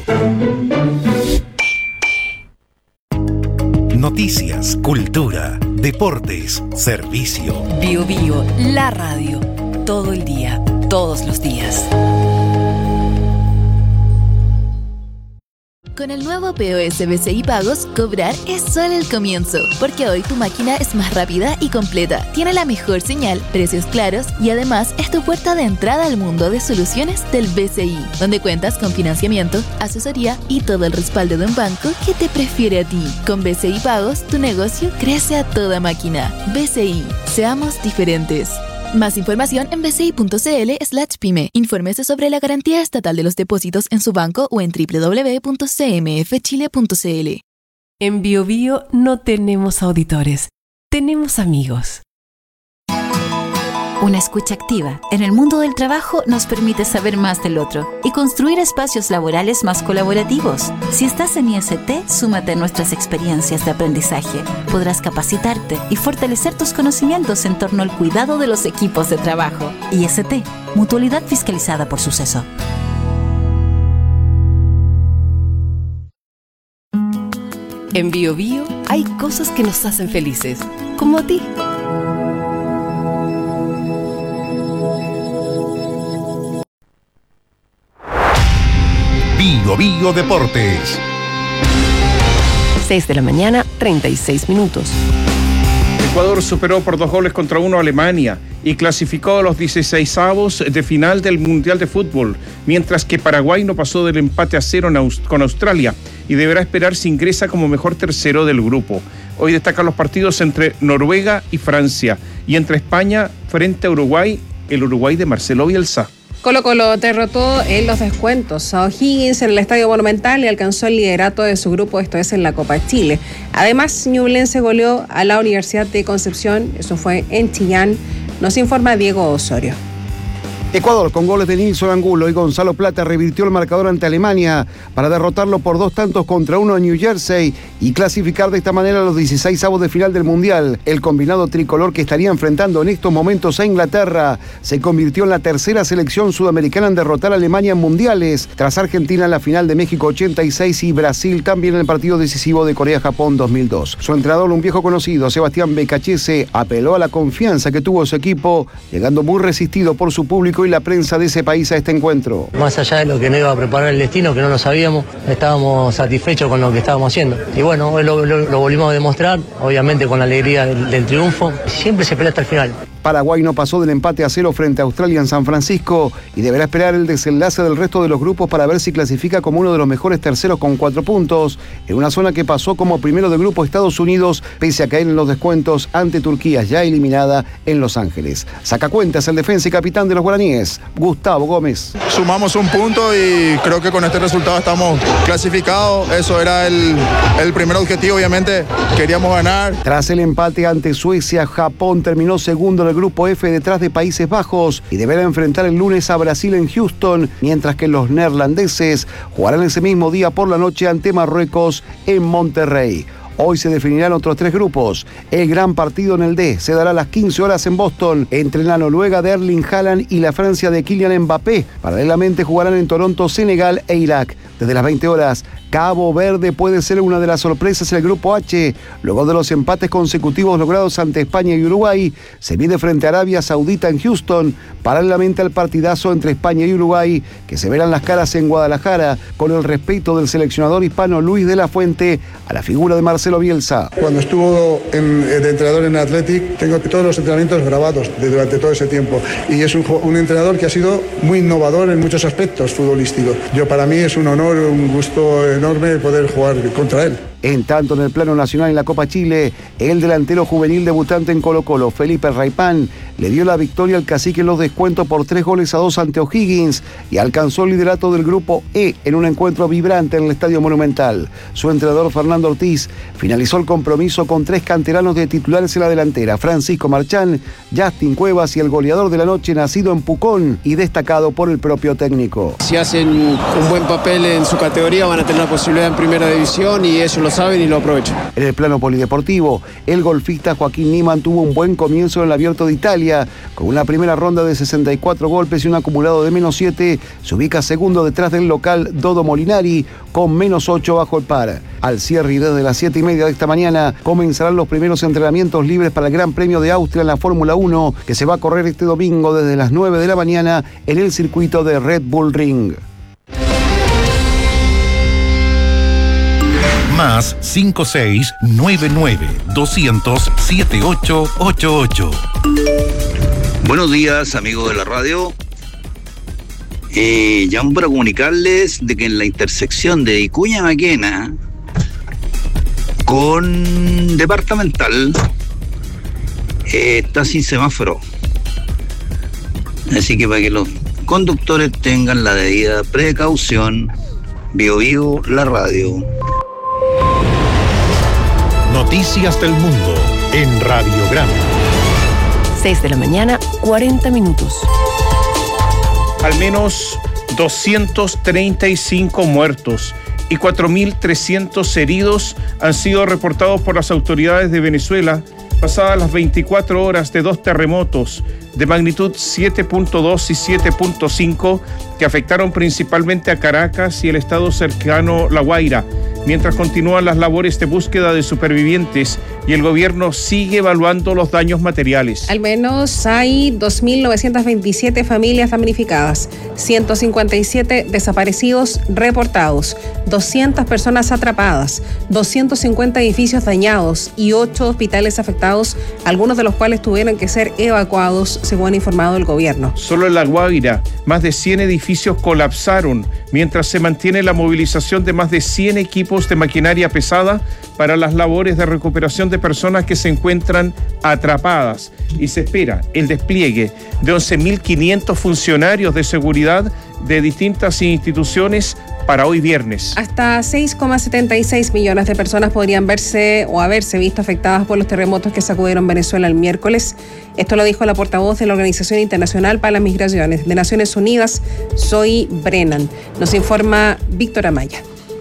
Noticias, cultura, deportes, servicio. Bio Bio, la radio. Todo el día, todos los días. Con el nuevo P O S B C I Pagos, cobrar es solo el comienzo, porque hoy tu máquina es más rápida y completa, tiene la mejor señal, precios claros y además es tu puerta de entrada al mundo de soluciones del B C I, donde cuentas con financiamiento, asesoría y todo el respaldo de un banco que te prefiere a ti. Con B C I Pagos, tu negocio crece a toda máquina. B C I, seamos diferentes. Más información en bci.cl slash pyme. Infórmese sobre la garantía estatal de los depósitos en su banco o en doble u doble u doble u punto c m f chile punto c l. En Bio Bio no tenemos auditores, tenemos amigos. Una escucha activa en el mundo del trabajo nos permite saber más del otro y construir espacios laborales más colaborativos. Si estás en I S T, súmate a nuestras experiencias de aprendizaje. Podrás capacitarte y fortalecer tus conocimientos en torno al cuidado de los equipos de trabajo. I S T, mutualidad fiscalizada por Suceso. En Bio Bio hay cosas que nos hacen felices, como a ti. Bio Bio Deportes. seis de la mañana, treinta y seis minutos. Ecuador superó por dos goles contra uno a Alemania y clasificó a los dieciseisavos de final del Mundial de Fútbol, mientras que Paraguay no pasó del empate a cero con Australia y deberá esperar si ingresa como mejor tercero del grupo. Hoy destacan los partidos entre Noruega y Francia y entre España frente a Uruguay, el Uruguay de Marcelo Bielsa. Colo Colo derrotó en los descuentos a O'Higgins en el Estadio Monumental y alcanzó el liderato de su grupo, esto es en la Copa Chile. Además, Ñublense goleó a la Universidad de Concepción, eso fue en Chillán, nos informa Diego Osorio. Ecuador, con goles de Nilson Angulo y Gonzalo Plata, revirtió el marcador ante Alemania para derrotarlo por dos tantos contra uno en New Jersey y clasificar de esta manera a los dieciseisavos de final del Mundial. El combinado tricolor que estaría enfrentando en estos momentos a Inglaterra se convirtió en la tercera selección sudamericana en derrotar a Alemania en mundiales, tras Argentina en la final de México ochenta y seis y Brasil también en el partido decisivo de Corea-Japón dos mil dos. Su entrenador, un viejo conocido, Sebastián Becachese, apeló a la confianza que tuvo su equipo, llegando muy resistido por su público y la prensa de ese país a este encuentro. Más allá de lo que no iba a preparar el destino, que no lo sabíamos, estábamos satisfechos con lo que estábamos haciendo. Y bueno, hoy lo, lo, lo volvimos a demostrar, obviamente con la alegría del, del triunfo. Siempre se pelea hasta el final. Paraguay no pasó del empate a cero frente a Australia en San Francisco y deberá esperar el desenlace del resto de los grupos para ver si clasifica como uno de los mejores terceros con cuatro puntos, en una zona que pasó como primero de grupo Estados Unidos, pese a caer en los descuentos ante Turquía, ya eliminada en Los Ángeles. Saca cuentas el defensa y capitán de los guaraníes, Gustavo Gómez. Sumamos un punto y creo que con este resultado estamos clasificados. Eso era el, el primer objetivo, obviamente queríamos ganar. Tras el empate ante Suecia, Japón terminó segundo en el grupo F detrás de Países Bajos y deberá enfrentar el lunes a Brasil en Houston, mientras que los neerlandeses jugarán ese mismo día por la noche ante Marruecos en Monterrey. Hoy se definirán otros tres grupos. El gran partido en el D se dará a las quince horas en Boston entre la Noruega de Erling Haaland y la Francia de Kylian Mbappé. Paralelamente jugarán en Toronto, Senegal e Irak. Desde las veinte horas, Cabo Verde puede ser una de las sorpresas en el grupo H. Luego de los empates consecutivos logrados ante España y Uruguay, se mide frente a Arabia Saudita en Houston, paralelamente al partidazo entre España y Uruguay, que se verán las caras en Guadalajara, con el respeto del seleccionador hispano Luis de la Fuente a la figura de Marcelo Bielsa. Cuando estuvo en, de entrenador en Athletic, tengo todos los entrenamientos grabados de, durante todo ese tiempo, y es un, un entrenador que ha sido muy innovador en muchos aspectos futbolísticos. Yo, para mí es un honor, un gusto enorme poder jugar contra él. En tanto, en el plano nacional en la Copa Chile, el delantero juvenil debutante en Colo-Colo, Felipe Raipán, le dio la victoria al Cacique en los descuentos por tres goles a dos ante O'Higgins y alcanzó el liderato del grupo E en un encuentro vibrante en el Estadio Monumental. Su entrenador, Fernando Ortiz, finalizó el compromiso con tres canteranos de titulares en la delantera: Francisco Marchán, Justin Cuevas y el goleador de la noche, nacido en Pucón y destacado por el propio técnico. Si hacen un buen papel en su categoría, van a tener una posibilidad en primera división, y ellos lo saben y lo aprovechan. En el plano polideportivo, el golfista Joaquín Niemann tuvo un buen comienzo en el Abierto de Italia. Con una primera ronda de sesenta y cuatro golpes y un acumulado de menos siete, se ubica segundo detrás del local Dodo Molinari, con menos ocho bajo el par. Al cierre y desde las siete y media de esta mañana comenzarán los primeros entrenamientos libres para el Gran Premio de Austria en la Fórmula uno, que se va a correr este domingo desde las nueve de la mañana en el circuito de Red Bull Ring. Más cinco seis nueve nueve dos cero cero siete ocho ocho ocho. Buenos días, amigos de la radio. Eh, llamo para comunicarles de que en la intersección de Vicuña Maquena con Departamental eh, está sin semáforo. Así que para que los conductores tengan la debida precaución. Bio Bio, la radio. Noticias del Mundo en Radiograma. seis de la mañana, cuarenta minutos. Al menos doscientos treinta y cinco muertos y cuatro mil trescientos heridos han sido reportados por las autoridades de Venezuela pasadas las veinticuatro horas de dos terremotos de magnitud siete punto dos y siete punto cinco que afectaron principalmente a Caracas y el estado cercano La Guaira, mientras continúan las labores de búsqueda de supervivientes y el gobierno sigue evaluando los daños materiales. Al menos hay dos mil novecientas veintisiete familias damnificadas, ciento cincuenta y siete desaparecidos reportados, doscientas personas atrapadas, doscientos cincuenta edificios dañados y ocho hospitales afectados, algunos de los cuales tuvieron que ser evacuados, según ha informado el gobierno. Solo en La Guaira, más de cien edificios colapsaron, mientras se mantiene la movilización de más de cien equipos de maquinaria pesada para las labores de recuperación de personas que se encuentran atrapadas, y se espera el despliegue de once mil quinientos funcionarios de seguridad de distintas instituciones para hoy viernes. Hasta seis coma setenta y seis millones de personas podrían verse o haberse visto afectadas por los terremotos que sacudieron Venezuela el miércoles. Esto lo dijo la portavoz de la Organización Internacional para las Migraciones de Naciones Unidas, Zoe Brennan. Nos informa Víctor Amaya.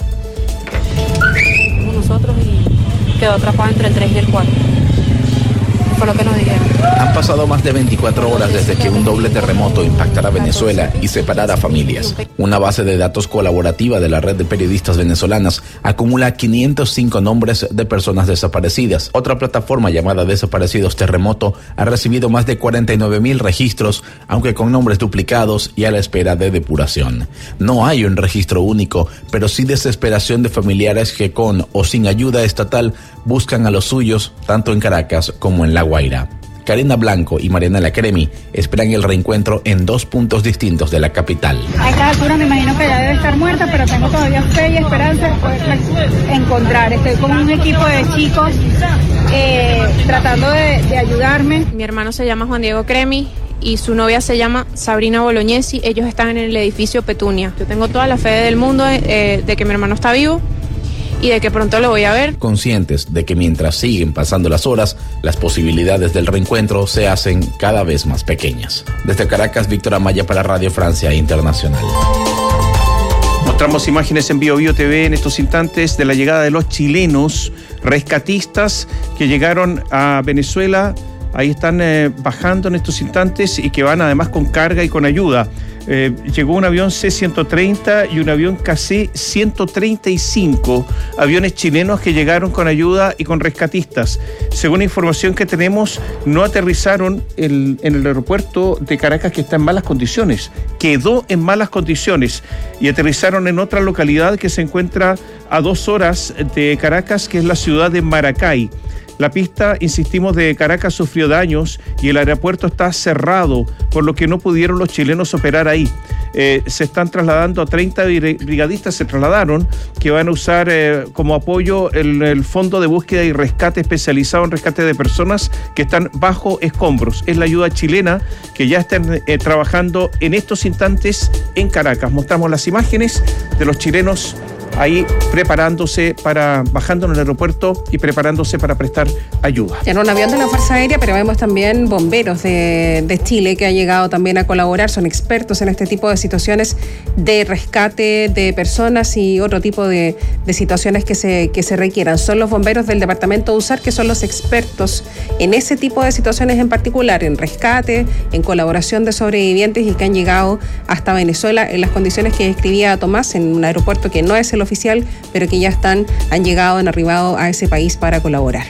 Nosotros y quedó atrapado entre el tres y el cuatro. Fue lo que nos dijeron. Han pasado más de veinticuatro horas desde que un doble terremoto impactara Venezuela y separara familias. Una base de datos colaborativa de la red de periodistas venezolanas acumula quinientos cinco nombres de personas desaparecidas. Otra plataforma llamada Desaparecidos Terremoto ha recibido más de cuarenta y nueve mil registros, aunque con nombres duplicados y a la espera de depuración. No hay un registro único, pero sí desesperación de familiares que con o sin ayuda estatal buscan a los suyos, tanto en Caracas como en La Guaira. Karina Blanco y Marianela Cremi esperan el reencuentro en dos puntos distintos de la capital. A esta altura me imagino que ya debe estar muerta, pero tengo todavía fe y esperanza de poderla encontrar. Estoy con un equipo de chicos eh, tratando de, de ayudarme. Mi hermano se llama Juan Diego Cremi y su novia se llama Sabrina Bolognesi. Ellos están en el edificio Petunia. Yo tengo toda la fe del mundo eh, de que mi hermano está vivo y de que pronto lo voy a ver. Conscientes de que mientras siguen pasando las horas, las posibilidades del reencuentro se hacen cada vez más pequeñas. Desde Caracas, Víctor Amaya para Radio Francia Internacional. Mostramos imágenes en Bio Bio T V en estos instantes de la llegada de los chilenos rescatistas que llegaron a Venezuela. Ahí están eh, bajando en estos instantes y que van además con carga y con ayuda. Eh, llegó un avión C ciento treinta y un avión K C ciento treinta y cinco, aviones chilenos que llegaron con ayuda y con rescatistas. Según la información que tenemos, no aterrizaron el, en el aeropuerto de Caracas, que está en malas condiciones. Quedó en malas condiciones y aterrizaron en otra localidad que se encuentra a dos horas de Caracas, que es la ciudad de Maracay. La pista, insistimos, de Caracas sufrió daños y el aeropuerto está cerrado, por lo que no pudieron los chilenos operar ahí. Eh, se están trasladando a treinta brigadistas, se trasladaron, que van a usar eh, como apoyo el, el Fondo de Búsqueda y Rescate especializado en rescate de personas que están bajo escombros. Es la ayuda chilena que ya están eh, trabajando en estos instantes en Caracas. Mostramos las imágenes de los chilenos ahí preparándose para, bajando en el aeropuerto y preparándose para prestar ayuda. En un avión de la Fuerza Aérea, pero vemos también bomberos de, de Chile que han llegado también a colaborar, son expertos en este tipo de situaciones de rescate de personas y otro tipo de, de situaciones que se, que se requieran. Son los bomberos del departamento de U S A R que son los expertos en ese tipo de situaciones en particular, en rescate, en colaboración de sobrevivientes y que han llegado hasta Venezuela en las condiciones que describía Tomás, en un aeropuerto que no es el oficial, pero que ya están, han llegado, han arribado a ese país para colaborar.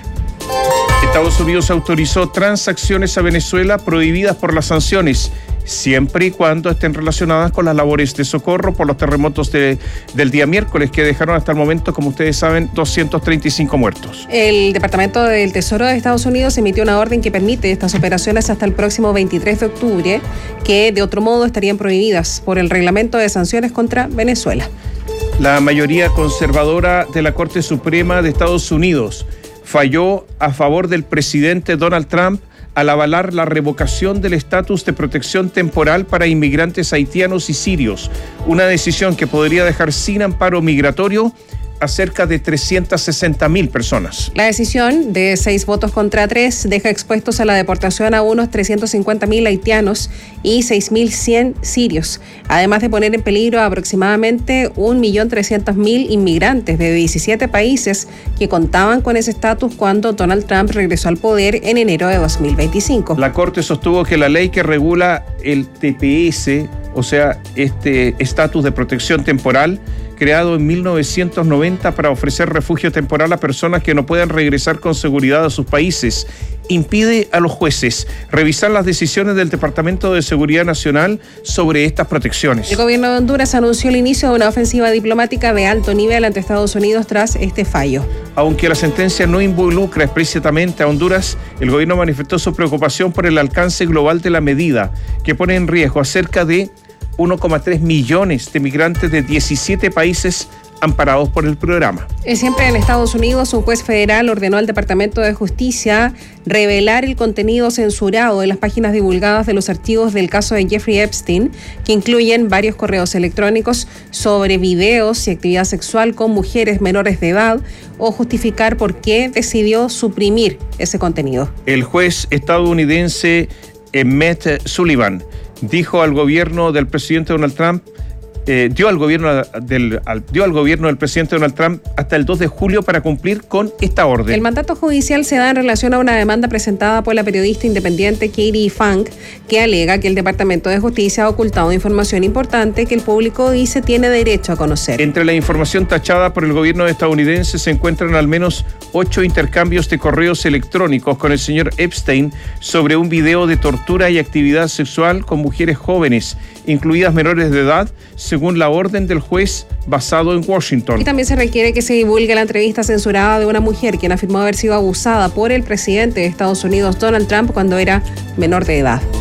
Estados Unidos autorizó transacciones a Venezuela prohibidas por las sanciones, siempre y cuando estén relacionadas con las labores de socorro por los terremotos de, del día miércoles, que dejaron hasta el momento, como ustedes saben, doscientos treinta y cinco muertos. El Departamento del Tesoro de Estados Unidos emitió una orden que permite estas operaciones hasta el próximo veintitrés de octubre, que de otro modo estarían prohibidas por el reglamento de sanciones contra Venezuela. La mayoría conservadora de la Corte Suprema de Estados Unidos falló a favor del presidente Donald Trump al avalar la revocación del estatus de protección temporal para inmigrantes haitianos y sirios, una decisión que podría dejar sin amparo migratorio a cerca de trescientas sesenta mil personas. La decisión de seis votos contra tres deja expuestos a la deportación a unos trescientos cincuenta mil haitianos y seis mil cien sirios, además de poner en peligro a aproximadamente un millón trescientos mil inmigrantes de diecisiete países que contaban con ese estatus cuando Donald Trump regresó al poder en enero de dos mil veinticinco. La Corte sostuvo que la ley que regula el T P S, o sea, este estatus de protección temporal, creado en mil novecientos noventa para ofrecer refugio temporal a personas que no puedan regresar con seguridad a sus países, impide a los jueces revisar las decisiones del Departamento de Seguridad Nacional sobre estas protecciones. El gobierno de Honduras anunció el inicio de una ofensiva diplomática de alto nivel ante Estados Unidos tras este fallo. Aunque la sentencia no involucra explícitamente a Honduras, el gobierno manifestó su preocupación por el alcance global de la medida, que pone en riesgo a cerca de uno coma tres millones de migrantes de diecisiete países amparados por el programa. Siempre en Estados Unidos, un juez federal ordenó al Departamento de Justicia revelar el contenido censurado en las páginas divulgadas de los archivos del caso de Jeffrey Epstein, que incluyen varios correos electrónicos sobre videos y actividad sexual con mujeres menores de edad, o justificar por qué decidió suprimir ese contenido. El juez estadounidense Emmett Sullivan dijo al gobierno del presidente Donald Trump, eh, dio al gobierno del al, dio al gobierno del presidente Donald Trump hasta el dos de julio para cumplir con esta orden. El mandato judicial se da en relación a una demanda presentada por la periodista independiente Katie Funk, que alega que el Departamento de Justicia ha ocultado información importante que el público dice tiene derecho a conocer. Entre la información tachada por el gobierno estadounidense se encuentran al menos ocho intercambios de correos electrónicos con el señor Epstein sobre un video de tortura y actividad sexual con mujeres jóvenes, incluidas menores de edad, según la orden del juez basado en Washington. Y también se requiere que se divulgue la entrevista censurada de una mujer quien afirmó haber sido abusada por el presidente de Estados Unidos, Donald Trump, cuando era menor de edad.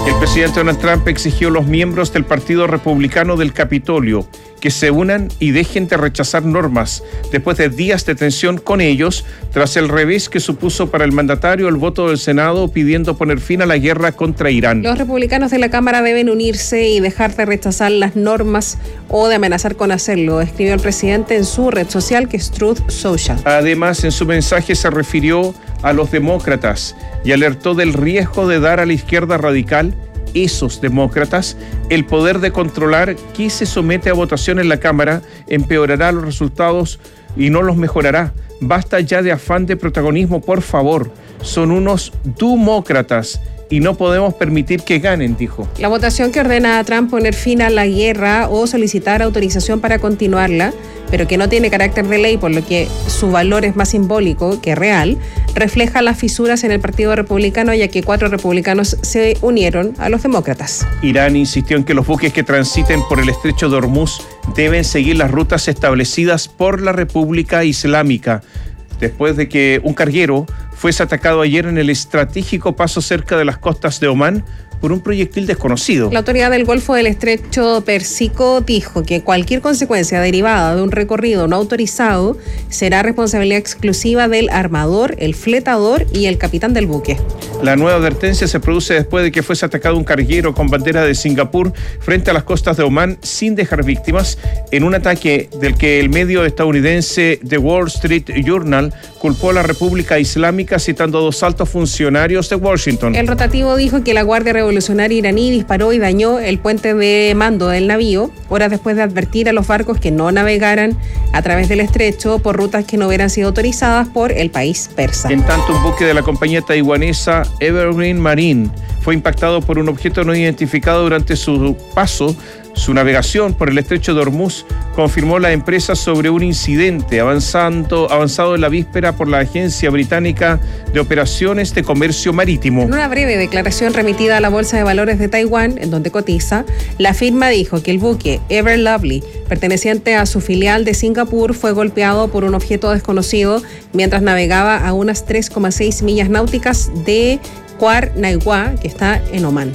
El presidente Donald Trump exigió a los miembros del Partido Republicano del Capitolio que se unan y dejen de rechazar normas después de días de tensión con ellos tras el revés que supuso para el mandatario el voto del Senado pidiendo poner fin a la guerra contra Irán. Los republicanos de la Cámara deben unirse y dejar de rechazar las normas o de amenazar con hacerlo, escribió el presidente en su red social que es Truth Social. Además, en su mensaje se refirió a los demócratas y alertó del riesgo de dar a la izquierda radical, esos demócratas, el poder de controlar qué se somete a votación en la Cámara, empeorará los resultados y no los mejorará. Basta ya de afán de protagonismo, por favor. Son unos demócratas y no podemos permitir que ganen, dijo. La votación que ordena a Trump poner fin a la guerra o solicitar autorización para continuarla, pero que no tiene carácter de ley, por lo que su valor es más simbólico que real, refleja las fisuras en el Partido Republicano, ya que cuatro republicanos se unieron a los demócratas. Irán insistió en que los buques que transiten por el estrecho de Hormuz deben seguir las rutas establecidas por la República Islámica, después de que un carguero fuese atacado ayer en el estratégico paso cerca de las costas de Omán por un proyectil desconocido. La autoridad del Golfo del Estrecho Pérsico dijo que cualquier consecuencia derivada de un recorrido no autorizado será responsabilidad exclusiva del armador, el fletador y el capitán del buque. La nueva advertencia se produce después de que fuese atacado un carguero con bandera de Singapur frente a las costas de Omán sin dejar víctimas, en un ataque del que el medio estadounidense The Wall Street Journal culpó a la República Islámica, citando a dos altos funcionarios de Washington. El rotativo dijo que la Guardia Revolucionaria iraní disparó y dañó el puente de mando del navío, horas después de advertir a los barcos que no navegaran a través del estrecho por rutas que no hubieran sido autorizadas por el país persa. En tanto, un buque de la compañía taiwanesa Evergreen Marine fue impactado por un objeto no identificado durante su paso, su navegación por el estrecho de Hormuz, confirmó la empresa sobre un incidente avanzando, avanzado en la víspera por la Agencia Británica de Operaciones de Comercio Marítimo. En una breve declaración remitida a la Bolsa de Valores de Taiwán, en donde cotiza, la firma dijo que el buque Ever Lovely, perteneciente a su filial de Singapur, fue golpeado por un objeto desconocido mientras navegaba a unas tres coma seis millas náuticas de Kuar Naiwa, que está en Omán.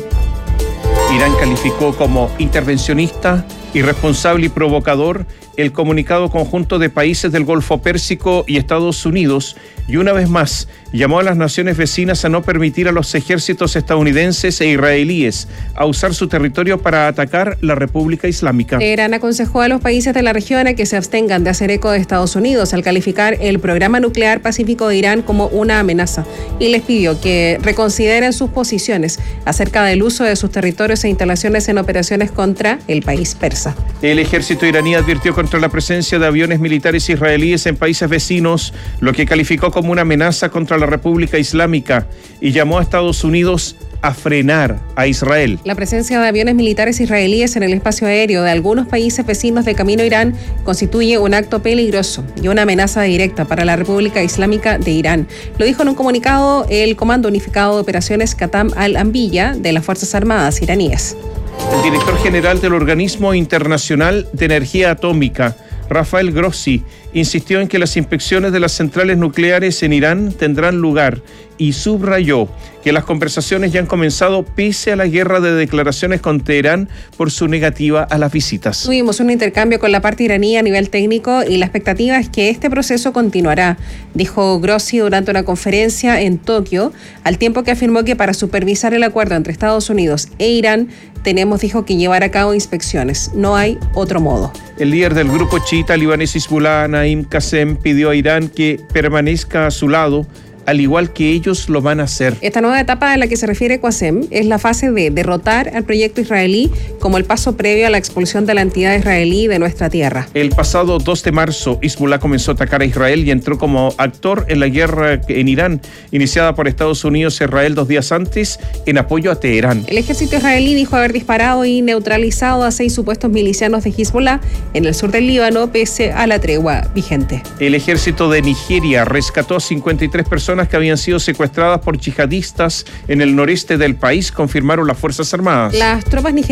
Irán calificó como intervencionista, irresponsable y provocador el comunicado conjunto de países del Golfo Pérsico y Estados Unidos y una vez más llamó a las naciones vecinas a no permitir a los ejércitos estadounidenses e israelíes a usar su territorio para atacar la República Islámica. Teherán aconsejó a los países de la región a que se abstengan de hacer eco de Estados Unidos al calificar el programa nuclear pacífico de Irán como una amenaza y les pidió que reconsideren sus posiciones acerca del uso de sus territorios e instalaciones en operaciones contra el país persa. El ejército iraní advirtió contra la presencia de aviones militares israelíes en países vecinos, lo que calificó como una amenaza contra la República Islámica y llamó a Estados Unidos a frenar a Israel. La presencia de aviones militares israelíes en el espacio aéreo de algunos países vecinos de camino a Irán constituye un acto peligroso y una amenaza directa para la República Islámica de Irán. Lo dijo en un comunicado el Comando Unificado de Operaciones Qatam al-Anbiya de las Fuerzas Armadas iraníes. El director general del Organismo Internacional de Energía Atómica, Rafael Grossi, insistió en que las inspecciones de las centrales nucleares en Irán tendrán lugar y subrayó que las conversaciones ya han comenzado pese a la guerra de declaraciones con Teherán por su negativa a las visitas. Tuvimos un intercambio con la parte iraní a nivel técnico y la expectativa es que este proceso continuará, dijo Grossi durante una conferencia en Tokio, al tiempo que afirmó que para supervisar el acuerdo entre Estados Unidos e Irán tenemos, dijo, que llevar a cabo inspecciones. No hay otro modo. El líder del grupo chiita libanés Hezbollah, Naim Qassem, pidió a Irán que permanezca a su lado, al igual que ellos lo van a hacer. Esta nueva etapa a la que se refiere Qassem es la fase de derrotar al proyecto israelí como el paso previo a la expulsión de la entidad israelí de nuestra tierra. El pasado dos de marzo, Hezbollah comenzó a atacar a Israel y entró como actor en la guerra en Irán, iniciada por Estados Unidos e Israel dos días antes, en apoyo a Teherán. El ejército israelí dijo haber disparado y neutralizado a seis supuestos milicianos de Hezbollah en el sur del Líbano, pese a la tregua vigente. El ejército de Nigeria rescató a cincuenta y tres personas que habían sido secuestradas por yihadistas en el noreste del país, confirmaron las Fuerzas Armadas. Las tropas nigerianas realizaron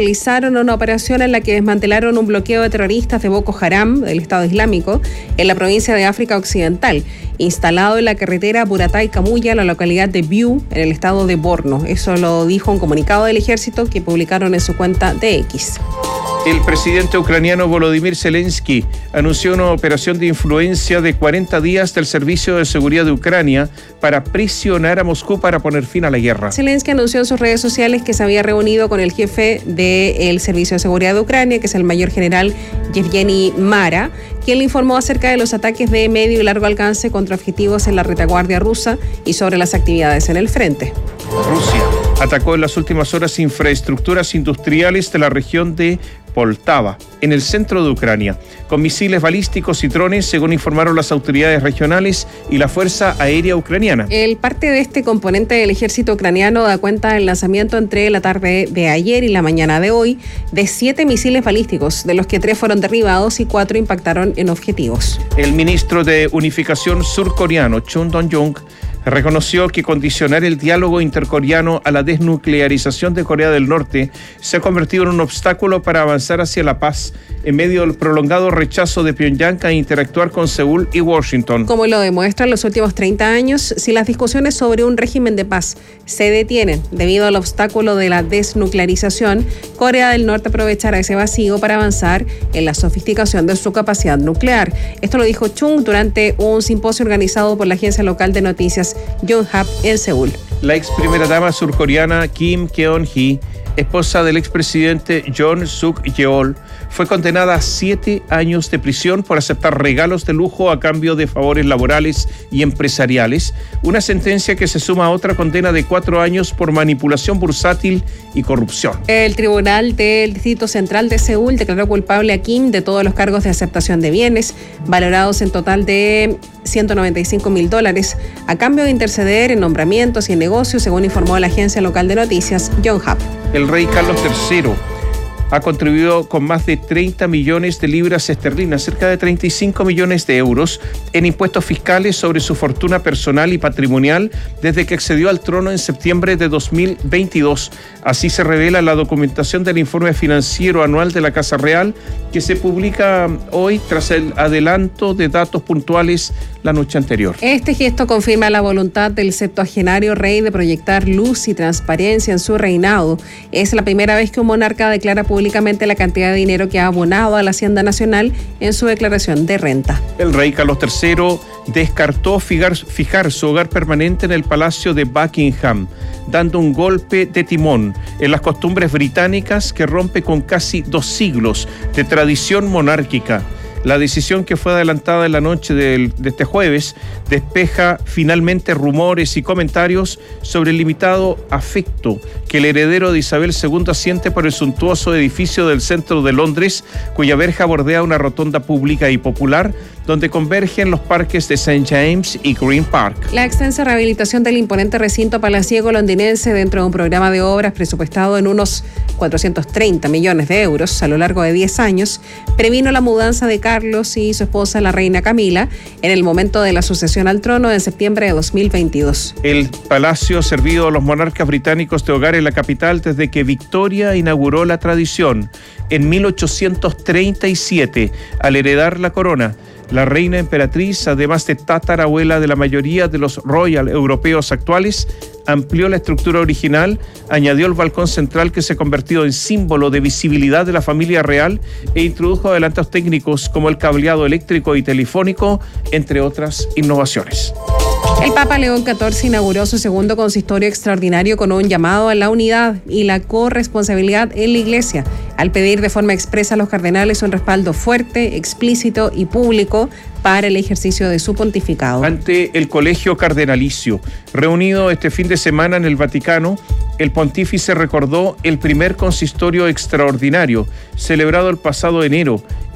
realizaron una operación en la que desmantelaron un bloqueo de terroristas de Boko Haram, del Estado Islámico, en la provincia de África Occidental, instalado en la carretera Buratai-Camuya, en la localidad de Biu, en el estado de Borno. Eso lo dijo un comunicado del ejército que publicaron en su cuenta de X. El presidente ucraniano Volodymyr Zelensky anunció una operación de influencia de cuarenta días del Servicio de Seguridad de Ucrania para presionar a Moscú para poner fin a la guerra. Zelensky anunció en sus redes sociales que se había reunido con el jefe del Servicio de Seguridad de Ucrania, que es el mayor general Yevgeny Mara, quien le informó acerca de los ataques de medio y largo alcance contra objetivos en la retaguardia rusa y sobre las actividades en el frente. Rusia atacó en las últimas horas infraestructuras industriales de la región de Poltava, en el centro de Ucrania, con misiles balísticos y drones, según informaron las autoridades regionales y la Fuerza Aérea Ucraniana. El parte de este componente del ejército ucraniano da cuenta del lanzamiento entre la tarde de ayer y la mañana de hoy de siete misiles balísticos, de los que tres fueron derribados y cuatro impactaron en objetivos. El ministro de Unificación surcoreano, Chung Dong-jung, reconoció que condicionar el diálogo intercoreano a la desnuclearización de Corea del Norte se ha convertido en un obstáculo para avanzar hacia la paz en medio del prolongado rechazo de Pyongyang a interactuar con Seúl y Washington. Como lo demuestran los últimos treinta años, si las discusiones sobre un régimen de paz se detienen debido al obstáculo de la desnuclearización, Corea del Norte aprovechará ese vacío para avanzar en la sofisticación de su capacidad nuclear. Esto lo dijo Chung durante un simposio organizado por la agencia local de noticias Yonhap en Seúl. La ex primera dama surcoreana Kim Keon-hee, esposa del expresidente Yoon Suk-yeol, fue condenada a siete años de prisión por aceptar regalos de lujo a cambio de favores laborales y empresariales, una sentencia que se suma a otra condena de cuatro años por manipulación bursátil y corrupción. El Tribunal del Distrito Central de Seúl declaró culpable a Kim de todos los cargos de aceptación de bienes, valorados en total de ciento noventa y cinco mil dólares, a cambio de interceder en nombramientos y en negocios, según informó la agencia local de noticias Yonhap. El rey Carlos tercero ha contribuido con más de treinta millones de libras esterlinas, cerca de treinta y cinco millones de euros, en impuestos fiscales sobre su fortuna personal y patrimonial desde que accedió al trono en septiembre de dos mil veintidós. Así se revela la documentación del informe financiero anual de la Casa Real, que se publica hoy tras el adelanto de datos puntuales la noche anterior. Este gesto confirma la voluntad del septuagenario rey de proyectar luz y transparencia en su reinado. Es la primera vez que un monarca declara públicamente la cantidad de dinero que ha abonado a la Hacienda Nacional en su declaración de renta. El rey Carlos tercero descartó fijar, fijar su hogar permanente en el Palacio de Buckingham, dando un golpe de timón en las costumbres británicas que rompe con casi dos siglos de tradición monárquica. La decisión, que fue adelantada en la noche del, de este jueves, despeja finalmente rumores y comentarios sobre el limitado afecto que el heredero de Isabel segunda siente por el suntuoso edificio del centro de Londres, cuya verja bordea una rotonda pública y popular, donde convergen los parques de Saint James y Green Park. La extensa rehabilitación del imponente recinto palaciego londinense dentro de un programa de obras presupuestado en unos cuatrocientos treinta millones de euros a lo largo de diez años, previno la mudanza de Carlos y su esposa, la reina Camila, en el momento de la sucesión al trono en septiembre de dos mil veintidós. El palacio ha servido a los monarcas británicos de hogar en la capital desde que Victoria inauguró la tradición en mil ochocientos treinta y siete al heredar la corona. La reina emperatriz, además de tatarabuela de la mayoría de los royal europeos actuales, amplió la estructura original, añadió el balcón central, que se ha convertido en símbolo de visibilidad de la familia real, e introdujo adelantos técnicos como el cableado eléctrico y telefónico, entre otras innovaciones. El Papa León catorce inauguró su segundo consistorio extraordinario con un llamado a la unidad y la corresponsabilidad en la Iglesia, al pedir de forma expresa a los cardenales un respaldo fuerte, explícito y público para el ejercicio de su pontificado. Ante el Colegio Cardenalicio, reunido este fin de semana en el Vaticano, el pontífice recordó el primer consistorio extraordinario, celebrado el pasado enero, y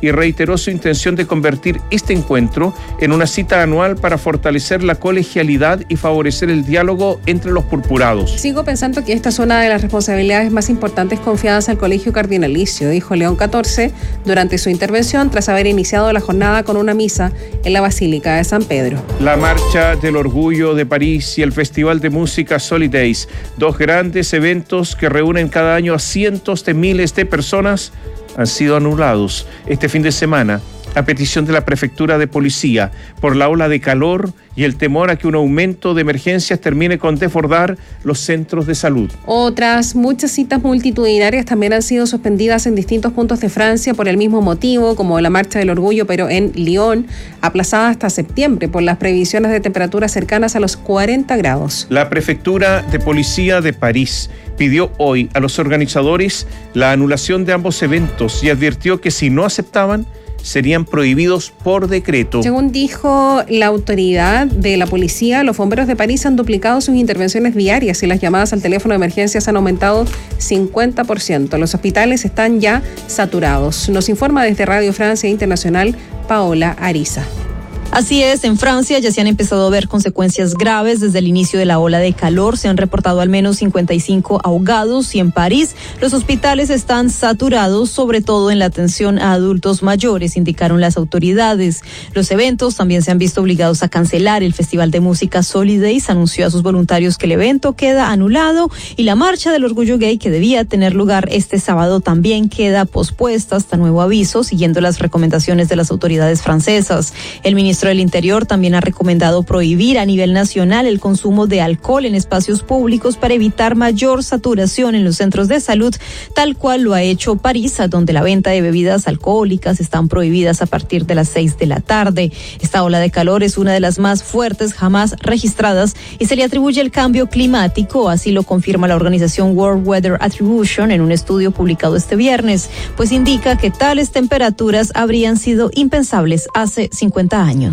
y reiteró su intención de convertir este encuentro en una cita anual para fortalecer la colegialidad y favorecer el diálogo entre los purpurados. Sigo pensando que esta es una de las responsabilidades más importantes confiadas al Colegio Cardinalicio, dijo León catorce durante su intervención tras haber iniciado la jornada con una misa en la Basílica de San Pedro. La Marcha del Orgullo de París y el Festival de Música Solidays, dos grandes eventos que reúnen cada año a cientos de miles de personas, han sido anulados este fin de semana a petición de la Prefectura de Policía por la ola de calor y el temor a que un aumento de emergencias termine con desbordar los centros de salud. Otras muchas citas multitudinarias también han sido suspendidas en distintos puntos de Francia por el mismo motivo, como la Marcha del Orgullo, pero en Lyon, aplazada hasta septiembre por las previsiones de temperaturas cercanas a los cuarenta grados. La Prefectura de Policía de París pidió hoy a los organizadores la anulación de ambos eventos y advirtió que si no aceptaban, serían prohibidos por decreto. Según dijo la autoridad de la policía, los bomberos de París han duplicado sus intervenciones diarias y las llamadas al teléfono de emergencias han aumentado cincuenta por ciento. Los hospitales están ya saturados. Nos informa desde Radio Francia Internacional Paola Ariza. Así es, en Francia ya se han empezado a ver consecuencias graves desde el inicio de la ola de calor. Se han reportado al menos cincuenta y cinco ahogados y en París los hospitales están saturados, sobre todo en la atención a adultos mayores, indicaron las autoridades. Los eventos también se han visto obligados a cancelar. El Festival de Música Solidays anunció a sus voluntarios que el evento queda anulado y la Marcha del Orgullo Gay, que debía tener lugar este sábado, también queda pospuesta hasta nuevo aviso, siguiendo las recomendaciones de las autoridades francesas. El ministro El Interior también ha recomendado prohibir a nivel nacional el consumo de alcohol en espacios públicos para evitar mayor saturación en los centros de salud, tal cual lo ha hecho París, donde la venta de bebidas alcohólicas están prohibidas a partir de las seis de la tarde. Esta ola de calor es una de las más fuertes jamás registradas y se le atribuye el cambio climático, así lo confirma la organización World Weather Attribution en un estudio publicado este viernes, pues indica que tales temperaturas habrían sido impensables hace cincuenta años.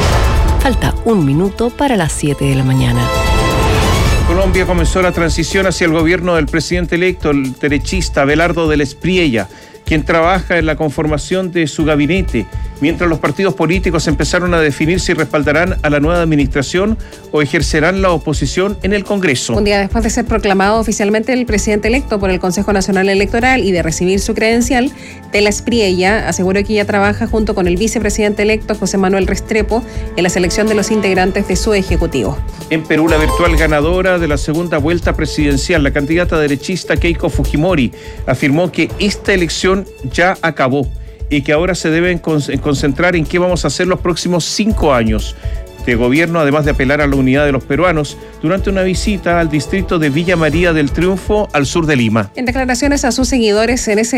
Falta un minuto para las siete de la mañana. Colombia comenzó la transición hacia el gobierno del presidente electo, el derechista Abelardo del Espriella, quien trabaja en la conformación de su gabinete, mientras los partidos políticos empezaron a definir si respaldarán a la nueva administración o ejercerán la oposición en el Congreso. Un día después de ser proclamado oficialmente el presidente electo por el Consejo Nacional Electoral y de recibir su credencial, de la Espriella aseguró que ella trabaja junto con el vicepresidente electo José Manuel Restrepo en la selección de los integrantes de su ejecutivo. En Perú, la virtual ganadora de la segunda vuelta presidencial, la candidata derechista Keiko Fujimori, afirmó que esta elección ya acabó y que ahora se deben concentrar en qué vamos a hacer los próximos cinco años de gobierno, además de apelar a la unidad de los peruanos durante una visita al distrito de Villa María del Triunfo, al sur de Lima. En declaraciones a sus seguidores en ese